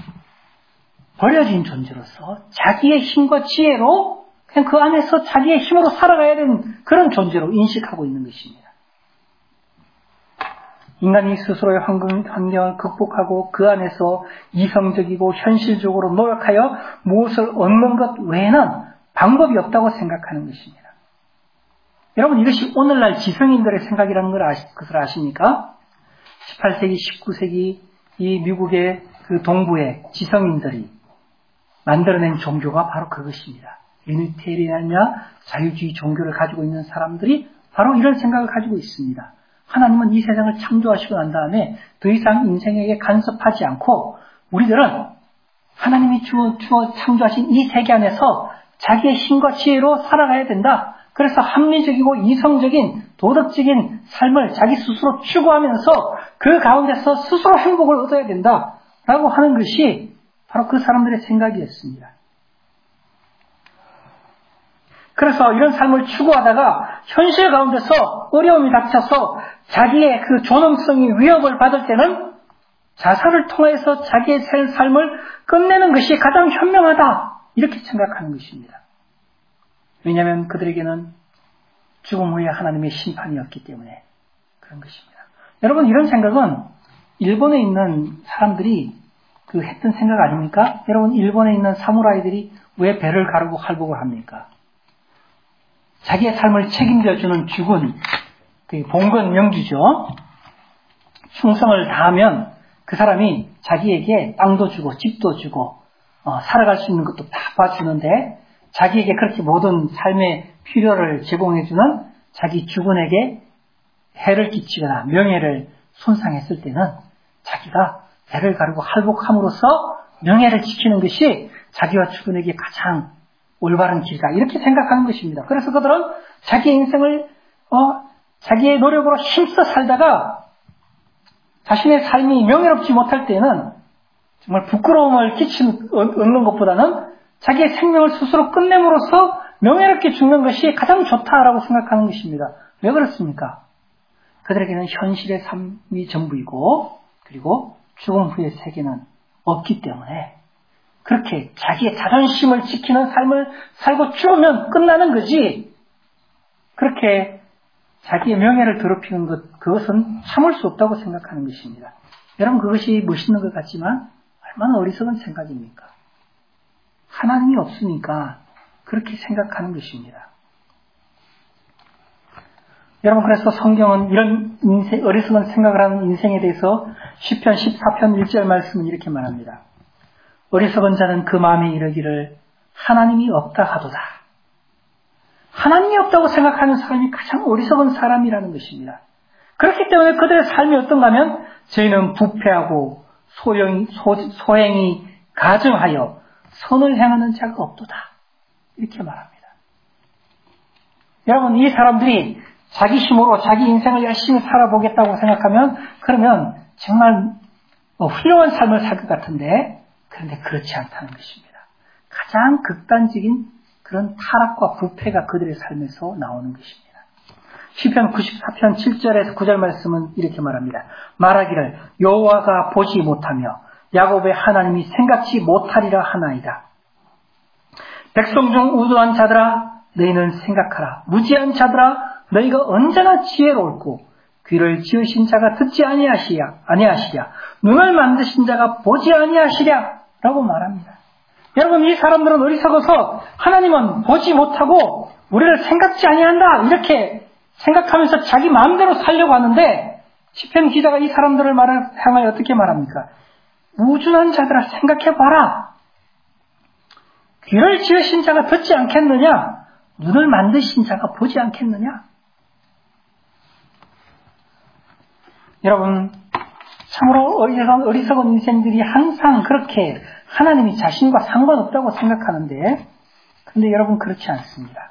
버려진 존재로서 자기의 힘과 지혜로 그냥 그 안에서 자기의 힘으로 살아가야 되는 그런 존재로 인식하고 있는 것입니다. 인간이 스스로의 환경을 극복하고 그 안에서 이성적이고 현실적으로 노력하여 무엇을 얻는 것 외에는 방법이 없다고 생각하는 것입니다. 여러분, 이것이 오늘날 지성인들의 생각이라는 걸 아시, 그것을 아십니까? 십팔 세기, 십구 세기 이 미국의 그 동부의 지성인들이 만들어낸 종교가 바로 그것입니다. 유니테리안이나 자유주의 종교를 가지고 있는 사람들이 바로 이런 생각을 가지고 있습니다. 하나님은 이 세상을 창조하시고 난 다음에 더 이상 인생에게 간섭하지 않고 우리들은 하나님이 주어, 주어 창조하신 이 세계 안에서 자기의 힘과 지혜로 살아가야 된다. 그래서 합리적이고 이성적인 도덕적인 삶을 자기 스스로 추구하면서 그 가운데서 스스로 행복을 얻어야 된다라고 하는 것이 바로 그 사람들의 생각이었습니다. 그래서 이런 삶을 추구하다가 현실 가운데서 어려움이 닥쳐서 자기의 그 존엄성이 위협을 받을 때는 자살을 통해서 자기의 삶을 끝내는 것이 가장 현명하다 이렇게 생각하는 것입니다. 왜냐하면 그들에게는 죽음 후에 하나님의 심판이었기 때문에 그런 것입니다. 여러분, 이런 생각은 일본에 있는 사람들이 그 했던 생각 아닙니까? 여러분, 일본에 있는 사무라이들이 왜 배를 가르고 할복을 합니까? 자기의 삶을 책임져주는 죽은 그 봉건 명주죠. 충성을 다하면 그 사람이 자기에게 땅도 주고 집도 주고 어, 살아갈 수 있는 것도 다 봐주는데 자기에게 그렇게 모든 삶의 필요를 제공해주는 자기 주군에게 해를 끼치거나 명예를 손상했을 때는 자기가 배를 가르고 할복함으로써 명예를 지키는 것이 자기와 주군에게 가장 올바른 길이다 이렇게 생각하는 것입니다. 그래서 그들은 자기의 인생을 어, 자기의 노력으로 힘써 살다가 자신의 삶이 명예롭지 못할 때는 정말 부끄러움을 끼치는 얻는 것보다는 자기의 생명을 스스로 끝냄으로써 명예롭게 죽는 것이 가장 좋다라고 생각하는 것입니다. 왜 그렇습니까? 그들에게는 현실의 삶이 전부이고 그리고 죽음 후의 세계는 없기 때문에 그렇게 자기의 자존심을 지키는 삶을 살고 죽으면 끝나는 거지 그렇게 자기의 명예를 더럽히는 것 그것은 참을 수 없다고 생각하는 것입니다. 여러분, 그것이 멋있는 것 같지만 얼마나 어리석은 생각입니까? 하나님이 없으니까 그렇게 생각하는 것입니다. 여러분, 그래서 성경은 이런 인생, 어리석은 생각을 하는 인생에 대해서 시편 십사 편 일 절 말씀은 이렇게 말합니다. 어리석은 자는 그 마음에 이르기를 하나님이 없다 하도다. 하나님이 없다고 생각하는 사람이 가장 어리석은 사람이라는 것입니다. 그렇기 때문에 그들의 삶이 어떤가 하면 저희는 부패하고 소형이, 소, 소행이 가증하여 선을 행하는 자가 없도다. 이렇게 말합니다. 여러분, 이 사람들이 자기 힘으로 자기 인생을 열심히 살아보겠다고 생각하면 그러면 정말 훌륭한 삶을 살 것 같은데, 그런데 그렇지 않다는 것입니다. 가장 극단적인 그런 타락과 부패가 그들의 삶에서 나오는 것입니다. 시편 구십사 편 칠 절에서 구 절 말씀은 이렇게 말합니다. 말하기를 여호와가 보지 못하며 야곱의 하나님이 생각지 못하리라 하나이다. 백성 중 우두한 자들아 너희는 생각하라. 무지한 자들아 너희가 언제나 지혜로울고 귀를 지으신 자가 듣지 아니하시랴 아니하시랴 눈을 만드신 자가 보지 아니하시랴 라고 말합니다. 여러분, 이 사람들은 어리석어서 하나님은 보지 못하고 우리를 생각지 아니한다 이렇게 생각하면서 자기 마음대로 살려고 하는데, 시편 기자가 이 사람들을 말을 향하여 어떻게 말합니까? 우준한 자들아 생각해봐라. 귀를 지으신 자가 듣지 않겠느냐? 눈을 만드신 자가 보지 않겠느냐? 여러분, 참으로 어리석은, 어리석은 인생들이 항상 그렇게 하나님이 자신과 상관없다고 생각하는데, 그런데 여러분 그렇지 않습니다.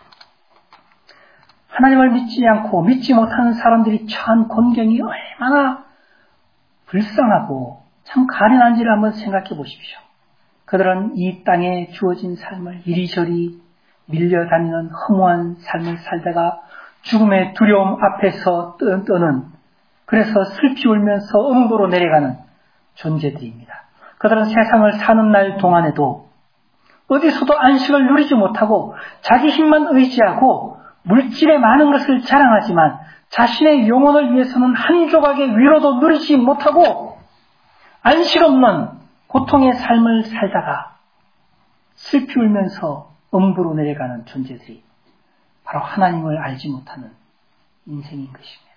하나님을 믿지 않고 믿지 못하는 사람들이 처한 곤경이 얼마나 불쌍하고 참 가련한지를 한번 생각해 보십시오. 그들은 이 땅에 주어진 삶을 이리저리 밀려다니는 허무한 삶을 살다가 죽음의 두려움 앞에서 떠는, 그래서 슬피 울면서 음부로 내려가는 존재들입니다. 그들은 세상을 사는 날 동안에도 어디서도 안식을 누리지 못하고 자기 힘만 의지하고 물질의 많은 것을 자랑하지만 자신의 영혼을 위해서는 한 조각의 위로도 누리지 못하고 안식 없는 고통의 삶을 살다가 슬피 울면서 음부로 내려가는 존재들이 바로 하나님을 알지 못하는 인생인 것입니다.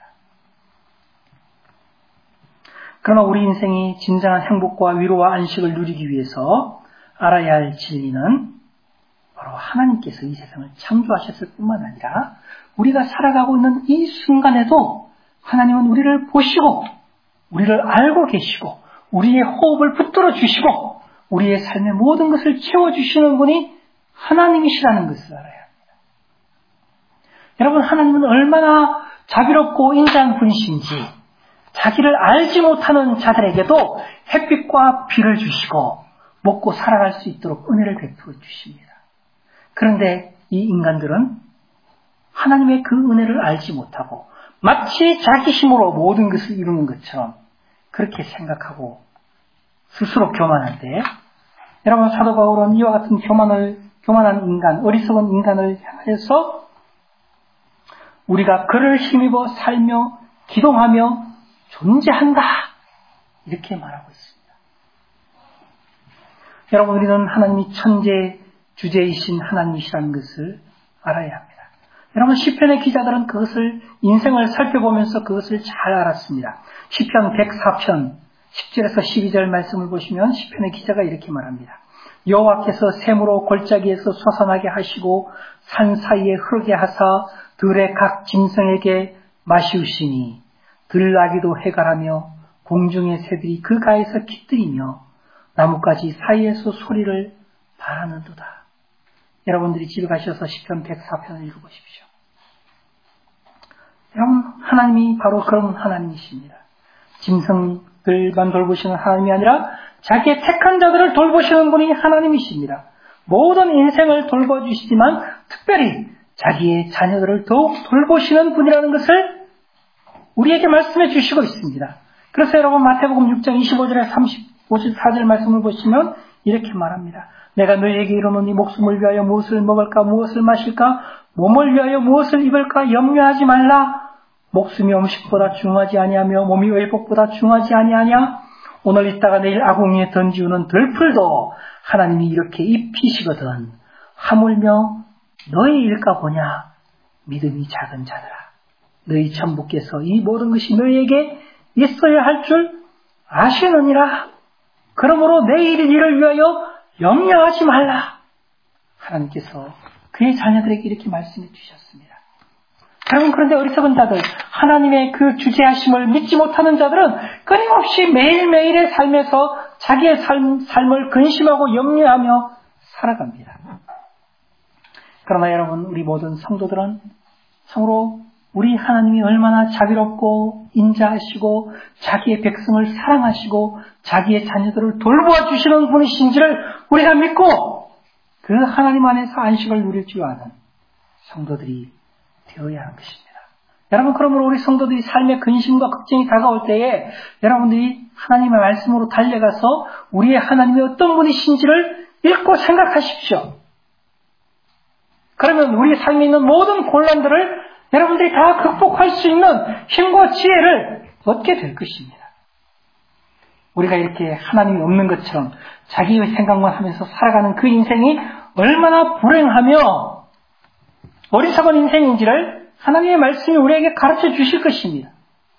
그러나 우리 인생이 진정한 행복과 위로와 안식을 누리기 위해서 알아야 할 진리는 바로 하나님께서 이 세상을 창조하셨을 뿐만 아니라 우리가 살아가고 있는 이 순간에도 하나님은 우리를 보시고 우리를 알고 계시고 우리의 호흡을 붙들어 주시고 우리의 삶의 모든 것을 채워주시는 분이 하나님이시라는 것을 알아야 합니다. 여러분, 하나님은 얼마나 자비롭고 인자한 분이신지 자기를 알지 못하는 자들에게도 햇빛과 비를 주시고 먹고 살아갈 수 있도록 은혜를 베풀어 주십니다. 그런데 이 인간들은 하나님의 그 은혜를 알지 못하고 마치 자기 힘으로 모든 것을 이루는 것처럼 그렇게 생각하고 스스로 교만한데, 여러분, 사도 바울은 이와 같은 교만을, 교만한 인간, 어리석은 인간을 향해서 우리가 그를 힘입어 살며 기동하며 존재한다 이렇게 말하고 있습니다. 여러분, 우리는 하나님이 천재 주제이신 하나님이시라는 것을 알아야 합니다. 여러분, 시편의 기자들은 그것을 인생을 살펴보면서 그것을 잘 알았습니다. 시편 백사 편 십 절에서 십이 절 말씀을 보시면 시편의 기자가 이렇게 말합니다. 여호와께서 샘으로 골짜기에서 솟아나게 하시고 산 사이에 흐르게 하사 들의 각 짐승에게 마시우시니 들나귀도 해갈하며 공중의 새들이 그 가에서 깃들이며 나뭇가지 사이에서 소리를 바라는도다. 여러분들이 집에 가셔서 시편 백사 편을 읽어보십시오. 여러분, 하나님이 바로 그런 하나님이십니다. 짐승들만 돌보시는 하나님이 아니라 자기의 택한 자들을 돌보시는 분이 하나님이십니다. 모든 인생을 돌봐주시지만 특별히 자기의 자녀들을 더욱 돌보시는 분이라는 것을 우리에게 말씀해 주시고 있습니다. 그래서 여러분, 마태복음 육 장 이십오 절에 삼십사 절 말씀을 보시면 이렇게 말합니다. 내가 너희에게 이르노니 목숨을 위하여 무엇을 먹을까 무엇을 마실까 몸을 위하여 무엇을 입을까 염려하지 말라. 목숨이 음식보다 중하지 아니하며 몸이 의복보다 중하지 아니하냐. 오늘 있다가 내일 아궁이에 던지우는 들풀도 하나님이 이렇게 입히시거든. 하물며 너희 일까 보냐. 믿음이 작은 자들아, 너희 천부께서 이 모든 것이 너희에게 있어야 할 줄 아시느니라. 그러므로 내일 일을 위하여 염려하지 말라. 하나님께서 그의 자녀들에게 이렇게 말씀해 주셨습니다. 여러분, 그런데 어리석은 자들, 하나님의 그 주재하심을 믿지 못하는 자들은 끊임없이 매일매일의 삶에서 자기의 삶, 삶을 근심하고 염려하며 살아갑니다. 그러나 여러분, 우리 모든 성도들은 참으로 우리 하나님이 얼마나 자비롭고 인자하시고 자기의 백성을 사랑하시고 자기의 자녀들을 돌보아 주시는 분이신지를 우리가 믿고 그 하나님 안에서 안식을 누릴 줄 아는 성도들이 되어야 하는 것입니다. 여러분, 그러므로 우리 성도들이 삶의 근심과 걱정이 다가올 때에 여러분들이 하나님의 말씀으로 달려가서 우리의 하나님이 어떤 분이신지를 읽고 생각하십시오. 그러면 우리 삶에 있는 모든 곤란들을 여러분들이 다 극복할 수 있는 힘과 지혜를 얻게 될 것입니다. 우리가 이렇게 하나님이 없는 것처럼 자기의 생각만 하면서 살아가는 그 인생이 얼마나 불행하며 어리석은 인생인지를 하나님의 말씀이 우리에게 가르쳐 주실 것입니다.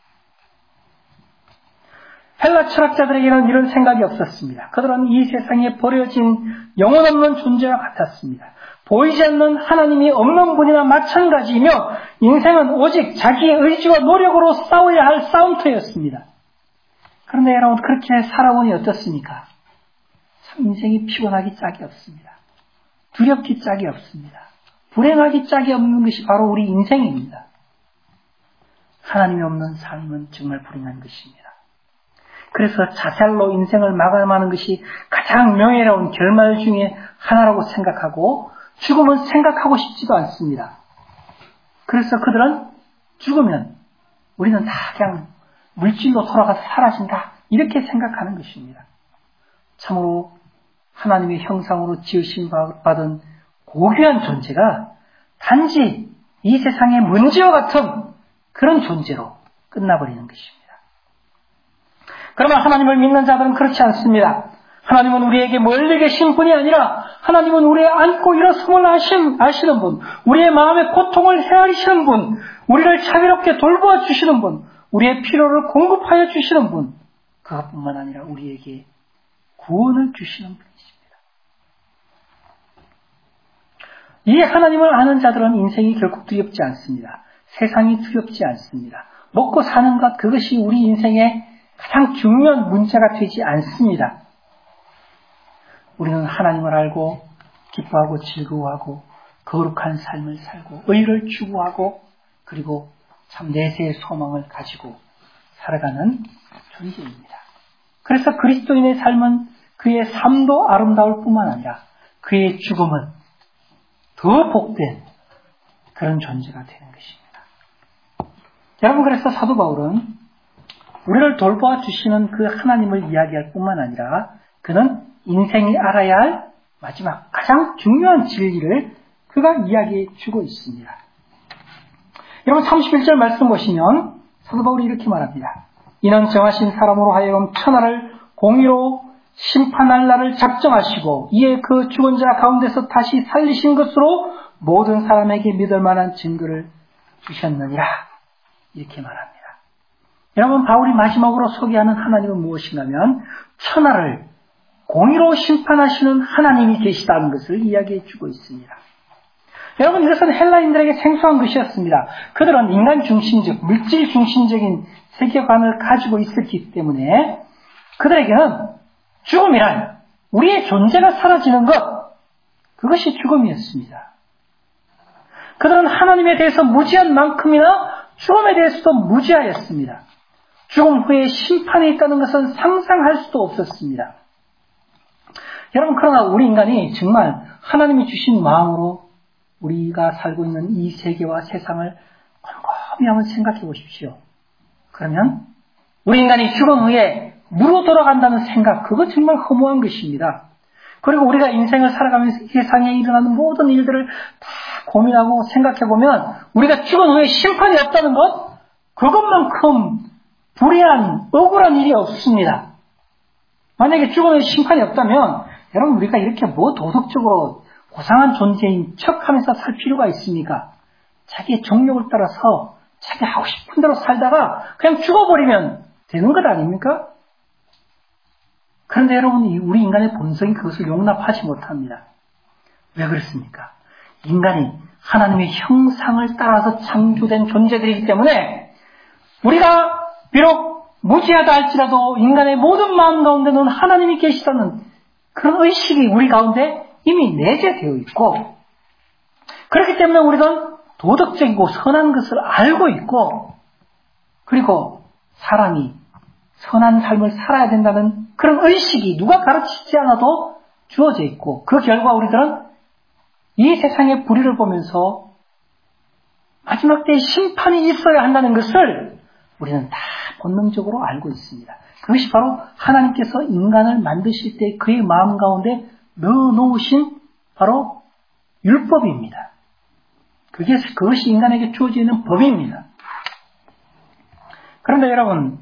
헬라 철학자들에게는 이런 생각이 없었습니다. 그들은 이 세상에 버려진 영혼 없는 존재와 같았습니다. 보이지 않는 하나님이 없는 분이나 마찬가지이며 인생은 오직 자기의 의지와 노력으로 싸워야 할 싸움터였습니다. 그런데 여러분, 그렇게 살아보니 어떻습니까? 참 인생이 피곤하기 짝이 없습니다. 두렵기 짝이 없습니다. 불행하기 짝이 없는 것이 바로 우리 인생입니다. 하나님이 없는 삶은 정말 불행한 것입니다. 그래서 자살로 인생을 마감하는 것이 가장 명예로운 결말 중에 하나라고 생각하고 죽음은 생각하고 싶지도 않습니다. 그래서 그들은 죽으면 우리는 다 그냥 물질로 돌아가서 사라진다, 이렇게 생각하는 것입니다. 참으로 하나님의 형상으로 지으심 받은 고귀한 존재가 단지 이 세상의 먼지와 같은 그런 존재로 끝나버리는 것입니다. 그러나 하나님을 믿는 자들은 그렇지 않습니다. 하나님은 우리에게 멀리 계신 분이 아니라 하나님은 우리의 안고 일어섬을 아신, 아시는 분, 우리의 마음의 고통을 헤아리시는 분, 우리를 자비롭게 돌보아 주시는 분, 우리의 필요를 공급하여 주시는 분, 그것뿐만 아니라 우리에게 구원을 주시는 분이십니다. 이 하나님을 아는 자들은 인생이 결국 두렵지 않습니다. 세상이 두렵지 않습니다. 먹고 사는 것, 그것이 우리 인생의 가장 중요한 문제가 되지 않습니다. 우리는 하나님을 알고 기뻐하고 즐거워하고 거룩한 삶을 살고 의를 추구하고 그리고 참 내세의 소망을 가지고 살아가는 존재입니다. 그래서 그리스도인의 삶은 그의 삶도 아름다울 뿐만 아니라 그의 죽음은 더 복된 그런 존재가 되는 것입니다. 여러분, 그래서 사도 바울은 우리를 돌보아 주시는 그 하나님을 이야기할 뿐만 아니라 그는 인생이 알아야 할 마지막 가장 중요한 진리를 그가 이야기해 주고 있습니다. 여러분, 삼십일 절 말씀 보시면 사도 바울이 이렇게 말합니다. 이는 정하신 사람으로 하여금 천하를 공의로 심판할 날을 작정하시고 이에 그 죽은 자 가운데서 다시 살리신 것으로 모든 사람에게 믿을 만한 증거를 주셨느니라, 이렇게 말합니다. 여러분, 바울이 마지막으로 소개하는 하나님은 무엇인가 하면 천하를 공의로 심판하시는 하나님이 계시다는 것을 이야기해 주고 있습니다. 여러분, 이것은 헬라인들에게 생소한 것이었습니다. 그들은 인간 중심적, 물질 중심적인 세계관을 가지고 있었기 때문에 그들에게는 죽음이란 우리의 존재가 사라지는 것, 그것이 죽음이었습니다. 그들은 하나님에 대해서 무지한 만큼이나 죽음에 대해서도 무지하였습니다. 죽음 후에 심판이 있다는 것은 상상할 수도 없었습니다. 여러분, 그러나 우리 인간이 정말 하나님이 주신 마음으로 우리가 살고 있는 이 세계와 세상을 곰곰이 한번 생각해 보십시오. 그러면 우리 인간이 죽은 후에 무로 돌아간다는 생각, 그거 정말 허무한 것입니다. 그리고 우리가 인생을 살아가면서 세상에 일어나는 모든 일들을 다 고민하고 생각해 보면 우리가 죽은 후에 심판이 없다는 것, 그것만큼 불의한, 억울한 일이 없습니다. 만약에 죽은 후에 심판이 없다면 여러분, 우리가 이렇게 뭐 도덕적으로 고상한 존재인 척하면서 살 필요가 있습니까? 자기의 정욕을 따라서 자기 하고 싶은 대로 살다가 그냥 죽어버리면 되는 것 아닙니까? 그런데 여러분, 우리 인간의 본성이 그것을 용납하지 못합니다. 왜 그렇습니까? 인간이 하나님의 형상을 따라서 창조된 존재들이기 때문에 우리가 비록 무지하다 할지라도 인간의 모든 마음 가운데는 하나님이 계시다는 그런 의식이 우리 가운데 이미 내재되어 있고, 그렇기 때문에 우리는 도덕적이고 선한 것을 알고 있고, 그리고 사람이 선한 삶을 살아야 된다는 그런 의식이 누가 가르치지 않아도 주어져 있고, 그 결과 우리들은 이 세상의 불의를 보면서 마지막 때에 심판이 있어야 한다는 것을 우리는 다 본능적으로 알고 있습니다. 그것이 바로 하나님께서 인간을 만드실 때 그의 마음 가운데 넣어놓으신 바로 율법입니다. 그게, 그것이 인간에게 주어져 있는 법입니다. 그런데 여러분,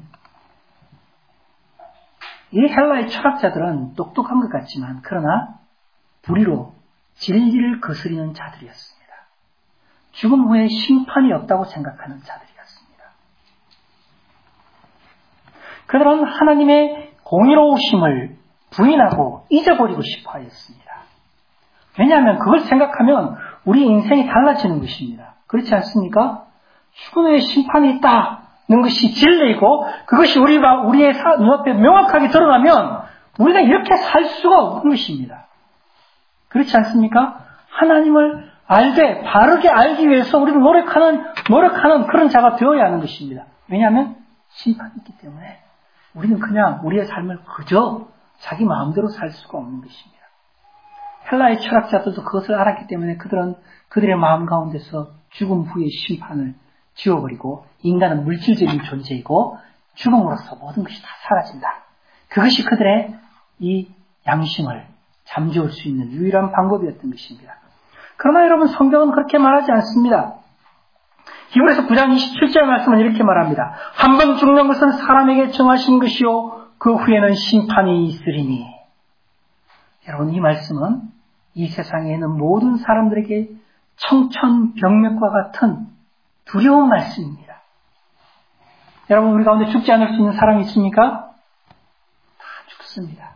이 헬라의 철학자들은 똑똑한 것 같지만 그러나 불의로 진리를 거스리는 자들이었습니다. 죽음 후에 심판이 없다고 생각하는 자들이었습니다. 그들은 하나님의 공의로우심을 부인하고 잊어버리고 싶어 하였습니다. 왜냐하면 그걸 생각하면 우리 인생이 달라지는 것입니다. 그렇지 않습니까? 죽음 후에 심판이 있다는 것이 진리이고 그것이 우리가 우리의 눈앞에 명확하게 드러나면 우리가 이렇게 살 수가 없는 것입니다. 그렇지 않습니까? 하나님을 알되 바르게 알기 위해서 우리는 노력하는 노력하는 그런 자가 되어야 하는 것입니다. 왜냐하면 심판이 있기 때문에 우리는 그냥 우리의 삶을 그저 자기 마음대로 살 수가 없는 것입니다. 헬라의 철학자들도 그것을 알았기 때문에 그들은 그들의 마음 가운데서 죽음 후의 심판을 지워버리고 인간은 물질적인 존재이고 죽음으로써 모든 것이 다 사라진다. 그것이 그들의 이 양심을 잠재울 수 있는 유일한 방법이었던 것입니다. 그러나 여러분, 성경은 그렇게 말하지 않습니다. 히브리서 구 장 이십칠 절 말씀은 이렇게 말합니다. 한 번 죽는 것은 사람에게 정하신 것이요 그 후에는 심판이 있으리니. 여러분, 이 말씀은 이 세상에 있는 모든 사람들에게 청천벽력과 같은 두려운 말씀입니다. 여러분, 우리 가운데 죽지 않을 수 있는 사람이 있습니까? 다 죽습니다.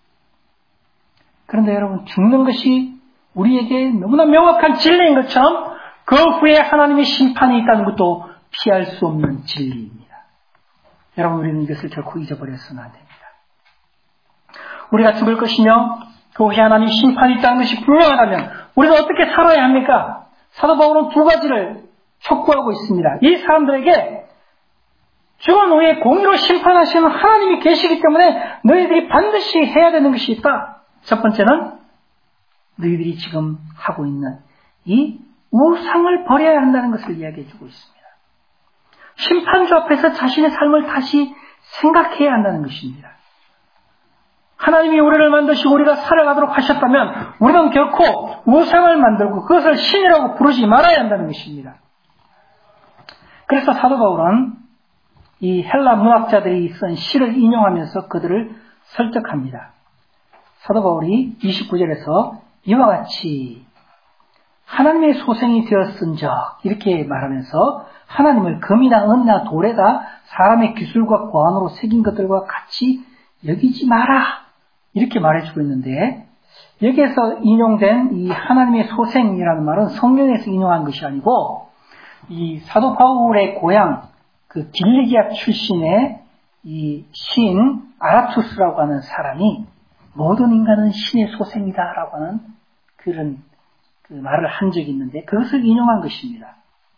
그런데 여러분, 죽는 것이 우리에게 너무나 명확한 진리인 것처럼 그 후에 하나님의 심판이 있다는 것도 피할 수 없는 진리입니다. 여러분, 우리는 이것을 결코 잊어버려서는 안 됩니다. 우리가 죽을 것이며 그 후에 하나님의 심판이 있다는 것이 분명하다면 우리가 어떻게 살아야 합니까? 사도 바울은 두 가지를 촉구하고 있습니다. 이 사람들에게 죽은 후에 공의로 심판하시는 하나님이 계시기 때문에 너희들이 반드시 해야 되는 것이 있다. 첫 번째는 너희들이 지금 하고 있는 이 우상을 버려야 한다는 것을 이야기해 주고 있습니다. 심판주 앞에서 자신의 삶을 다시 생각해야 한다는 것입니다. 하나님이 우리를 만드시고 우리가 살아가도록 하셨다면 우리는 결코 우상을 만들고 그것을 신이라고 부르지 말아야 한다는 것입니다. 그래서 사도 바울은 이 헬라 문학자들이 쓴 시를 인용하면서 그들을 설득합니다. 사도 바울이 이십구 절에서 이와 같이 하나님의 소생이 되었은적 이렇게 말하면서 하나님을 금이나 은이나 돌에다 사람의 기술과 고안으로 새긴 것들과 같이 여기지 마라 이렇게 말해주고 있는데 여기에서 인용된 이 하나님의 소생이라는 말은 성경에서 인용한 것이 아니고 이 사도 바울의 고향 그 길리기아 출신의 이 시인 아라투스라고 하는 사람이 모든 인간은 신의 소생이다라고 하는 그런 그 말을 한 적이 있는데 그것을 인용한 것입니다.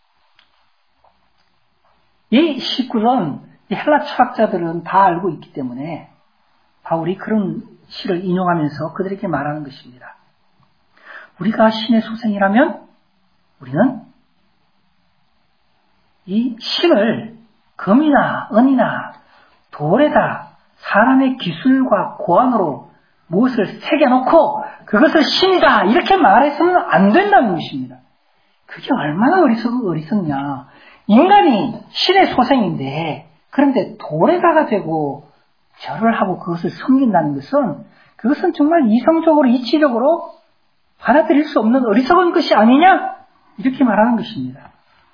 이 시구는 헬라 철학자들은 다 알고 있기 때문에 바울이 그런 시를 인용하면서 그들에게 말하는 것입니다. 우리가 신의 소생이라면 우리는 이 신을 금이나 은이나 돌에다 사람의 기술과 고안으로 무엇을 새겨놓고 그것을 신이다 이렇게 말해서는 안 된다는 것입니다. 그게 얼마나 어리석, 어리석냐. 인간이 신의 소생인데 그런데 돌에다가 대고 절을 하고 그것을 섬긴다는 것은 그것은 정말 이성적으로 이치적으로 받아들일 수 없는 어리석은 것이 아니냐 이렇게 말하는 것입니다.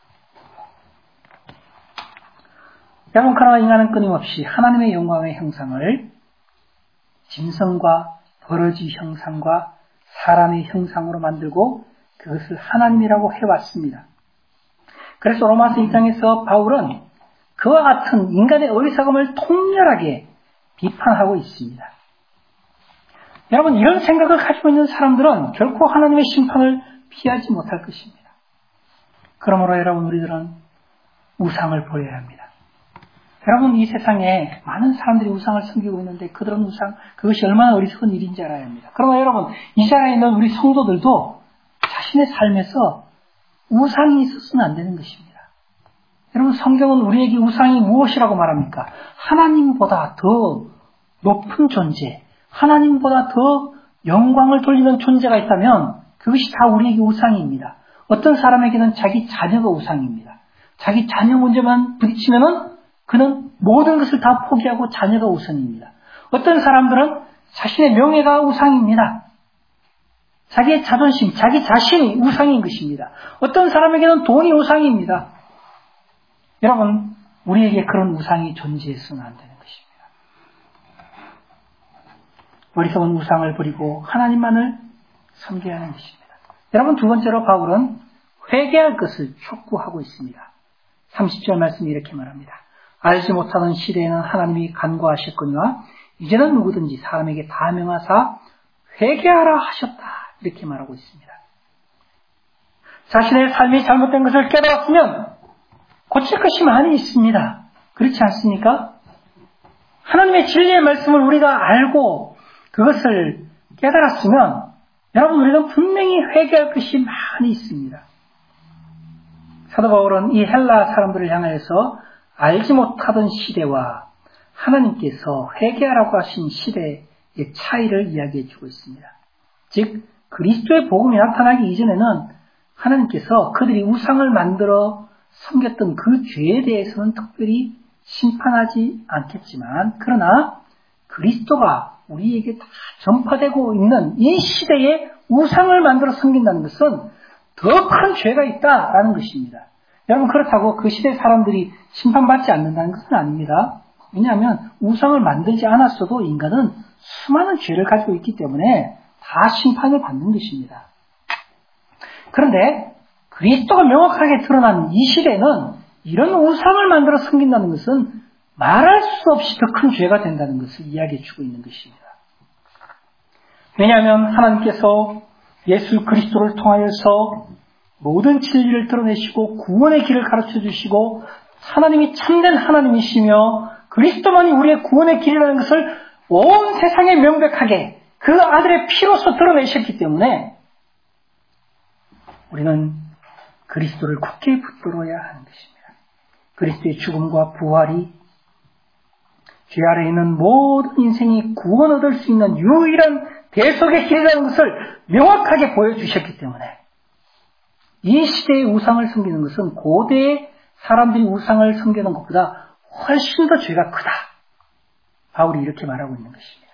여러분, 그러나 인간은 끊임없이 하나님의 영광의 형상을 짐승과 버러지 형상과 사람의 형상으로 만들고 그것을 하나님이라고 해왔습니다. 그래서 로마서 이 장에서 바울은 그와 같은 인간의 어리석음을 통렬하게 비판하고 있습니다. 여러분, 이런 생각을 가지고 있는 사람들은 결코 하나님의 심판을 피하지 못할 것입니다. 그러므로 여러분 우리들은 우상을 버려야 합니다. 여러분 이 세상에 많은 사람들이 우상을 섬기고 있는데 그들은 우상, 그것이 얼마나 어리석은 일인지 알아야 합니다. 그러나 여러분 이 자리에 있는 우리 성도들도 자신의 삶에서 우상이 있어서는 안 되는 것입니다. 여러분 성경은 우리에게 우상이 무엇이라고 말합니까? 하나님보다 더 높은 존재, 하나님보다 더 영광을 돌리는 존재가 있다면 그것이 다 우리에게 우상입니다. 어떤 사람에게는 자기 자녀가 우상입니다. 자기 자녀 문제만 부딪히면은 그는 모든 것을 다 포기하고 자녀가 우선입니다. 어떤 사람들은 자신의 명예가 우상입니다. 자기의 자존심, 자기 자신이 우상인 것입니다. 어떤 사람에게는 돈이 우상입니다. 여러분, 우리에게 그런 우상이 존재해서는 안 되는 것입니다. 어리석은 우상을 버리고 하나님만을 섬겨야 하는 것입니다. 여러분, 두 번째로 바울은 회개할 것을 촉구하고 있습니다. 삼십 절 말씀이 이렇게 말합니다. 알지 못하던 시대에는 하나님이 간과하셨거니와 이제는 누구든지 사람에게 다 명하사 회개하라 하셨다. 이렇게 말하고 있습니다. 자신의 삶이 잘못된 것을 깨달았으면 고칠 것이 많이 있습니다. 그렇지 않습니까? 하나님의 진리의 말씀을 우리가 알고 그것을 깨달았으면 여러분 우리는 분명히 회개할 것이 많이 있습니다. 사도 바울은 이 헬라 사람들을 향하여서 알지 못하던 시대와 하나님께서 회개하라고 하신 시대의 차이를 이야기해 주고 있습니다. 즉 그리스도의 복음이 나타나기 이전에는 하나님께서 그들이 우상을 만들어 섬겼던 그 죄에 대해서는 특별히 심판하지 않겠지만 그러나 그리스도가 우리에게 다 전파되고 있는 이 시대에 우상을 만들어 섬긴다는 것은 더 큰 죄가 있다라는 것입니다. 여러분 그렇다고 그 시대 사람들이 심판받지 않는다는 것은 아닙니다. 왜냐하면 우상을 만들지 않았어도 인간은 수많은 죄를 가지고 있기 때문에 다 심판을 받는 것입니다. 그런데 그리스도가 명확하게 드러난 이 시대는 이런 우상을 만들어 섬긴다는 것은 말할 수 없이 더 큰 죄가 된다는 것을 이야기해 주고 있는 것입니다. 왜냐하면 하나님께서 예수 그리스도를 통하여서 모든 진리를 드러내시고 구원의 길을 가르쳐 주시고 하나님이 참된 하나님이시며 그리스도만이 우리의 구원의 길이라는 것을 온 세상에 명백하게 그 아들의 피로서 드러내셨기 때문에 우리는 그리스도를 굳게 붙들어야 하는 것입니다. 그리스도의 죽음과 부활이 죄 아래에 있는 모든 인생이 구원 얻을 수 있는 유일한 대속의 길이라는 것을 명확하게 보여주셨기 때문에 이 시대의 우상을 섬기는 것은 고대의 사람들이 우상을 섬기는 것보다 훨씬 더 죄가 크다. 바울이 이렇게 말하고 있는 것입니다.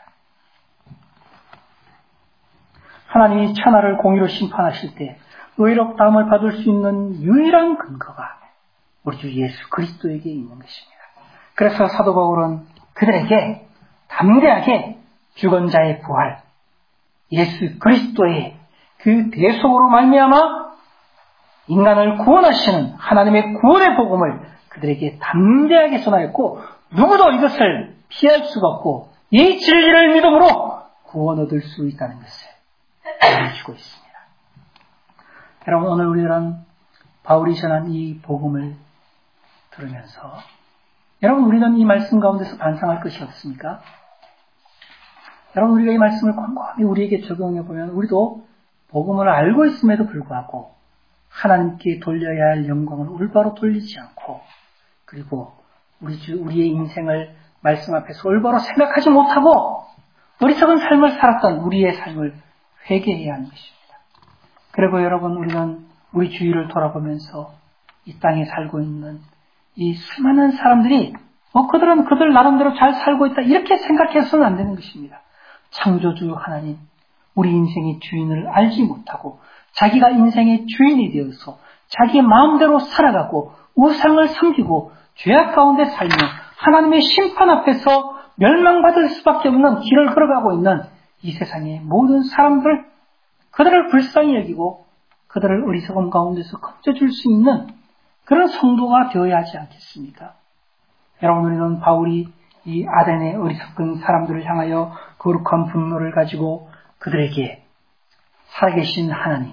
하나님이 천하를 공의로 심판하실 때 의롭다함을 받을 수 있는 유일한 근거가 우리 주 예수 그리스도에게 있는 것입니다. 그래서 사도 바울은 그들에게 담대하게 죽은 자의 부활, 예수 그리스도의 그 대속으로 말미암아 인간을 구원하시는 하나님의 구원의 복음을 그들에게 담대하게 전하였고 누구도 이것을 피할 수가 없고 이 진리를 믿음으로 구원 얻을 수 있다는 것을 알려주고 있습니다. 여러분 오늘 우리는 바울이 전한 이 복음을 들으면서 여러분 우리는 이 말씀 가운데서 반성할 것이 없습니까? 여러분 우리가 이 말씀을 꼼꼼히 우리에게 적용해 보면 우리도 복음을 알고 있음에도 불구하고 하나님께 돌려야 할 영광을 올바로 돌리지 않고 그리고 우리 주, 우리의 인생을 말씀 앞에서 올바로 생각하지 못하고 어리석은 삶을 살았던 우리의 삶을 회개해야 하는 것입니다. 그리고 여러분 우리는 우리 주위를 돌아보면서 이 땅에 살고 있는 이 수많은 사람들이 어, 그들은 그들 나름대로 잘 살고 있다 이렇게 생각해서는 안 되는 것입니다. 창조주 하나님 우리 인생의 주인을 알지 못하고 자기가 인생의 주인이 되어서 자기의 마음대로 살아가고 우상을 섬기고 죄악 가운데 살며 하나님의 심판 앞에서 멸망받을 수밖에 없는 길을 걸어가고 있는 이 세상의 모든 사람들 그들을 불쌍히 여기고 그들을 어리석음 가운데서 건져줄 수 있는 그런 성도가 되어야 하지 않겠습니까? 여러분 우리는 바울이 이 아덴의 어리석은 사람들을 향하여 거룩한 분노를 가지고 그들에게 살아계신 하나님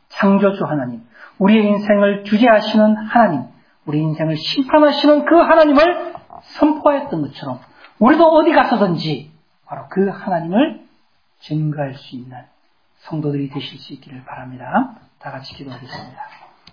창조주 하나님, 우리의 인생을 주재하시는 하나님, 우리 인생을 심판하시는 그 하나님을 선포하였던 것처럼 우리도 어디 가서든지 바로 그 하나님을 증거할 수 있는 성도들이 되실 수 있기를 바랍니다. 다 같이 기도하겠습니다.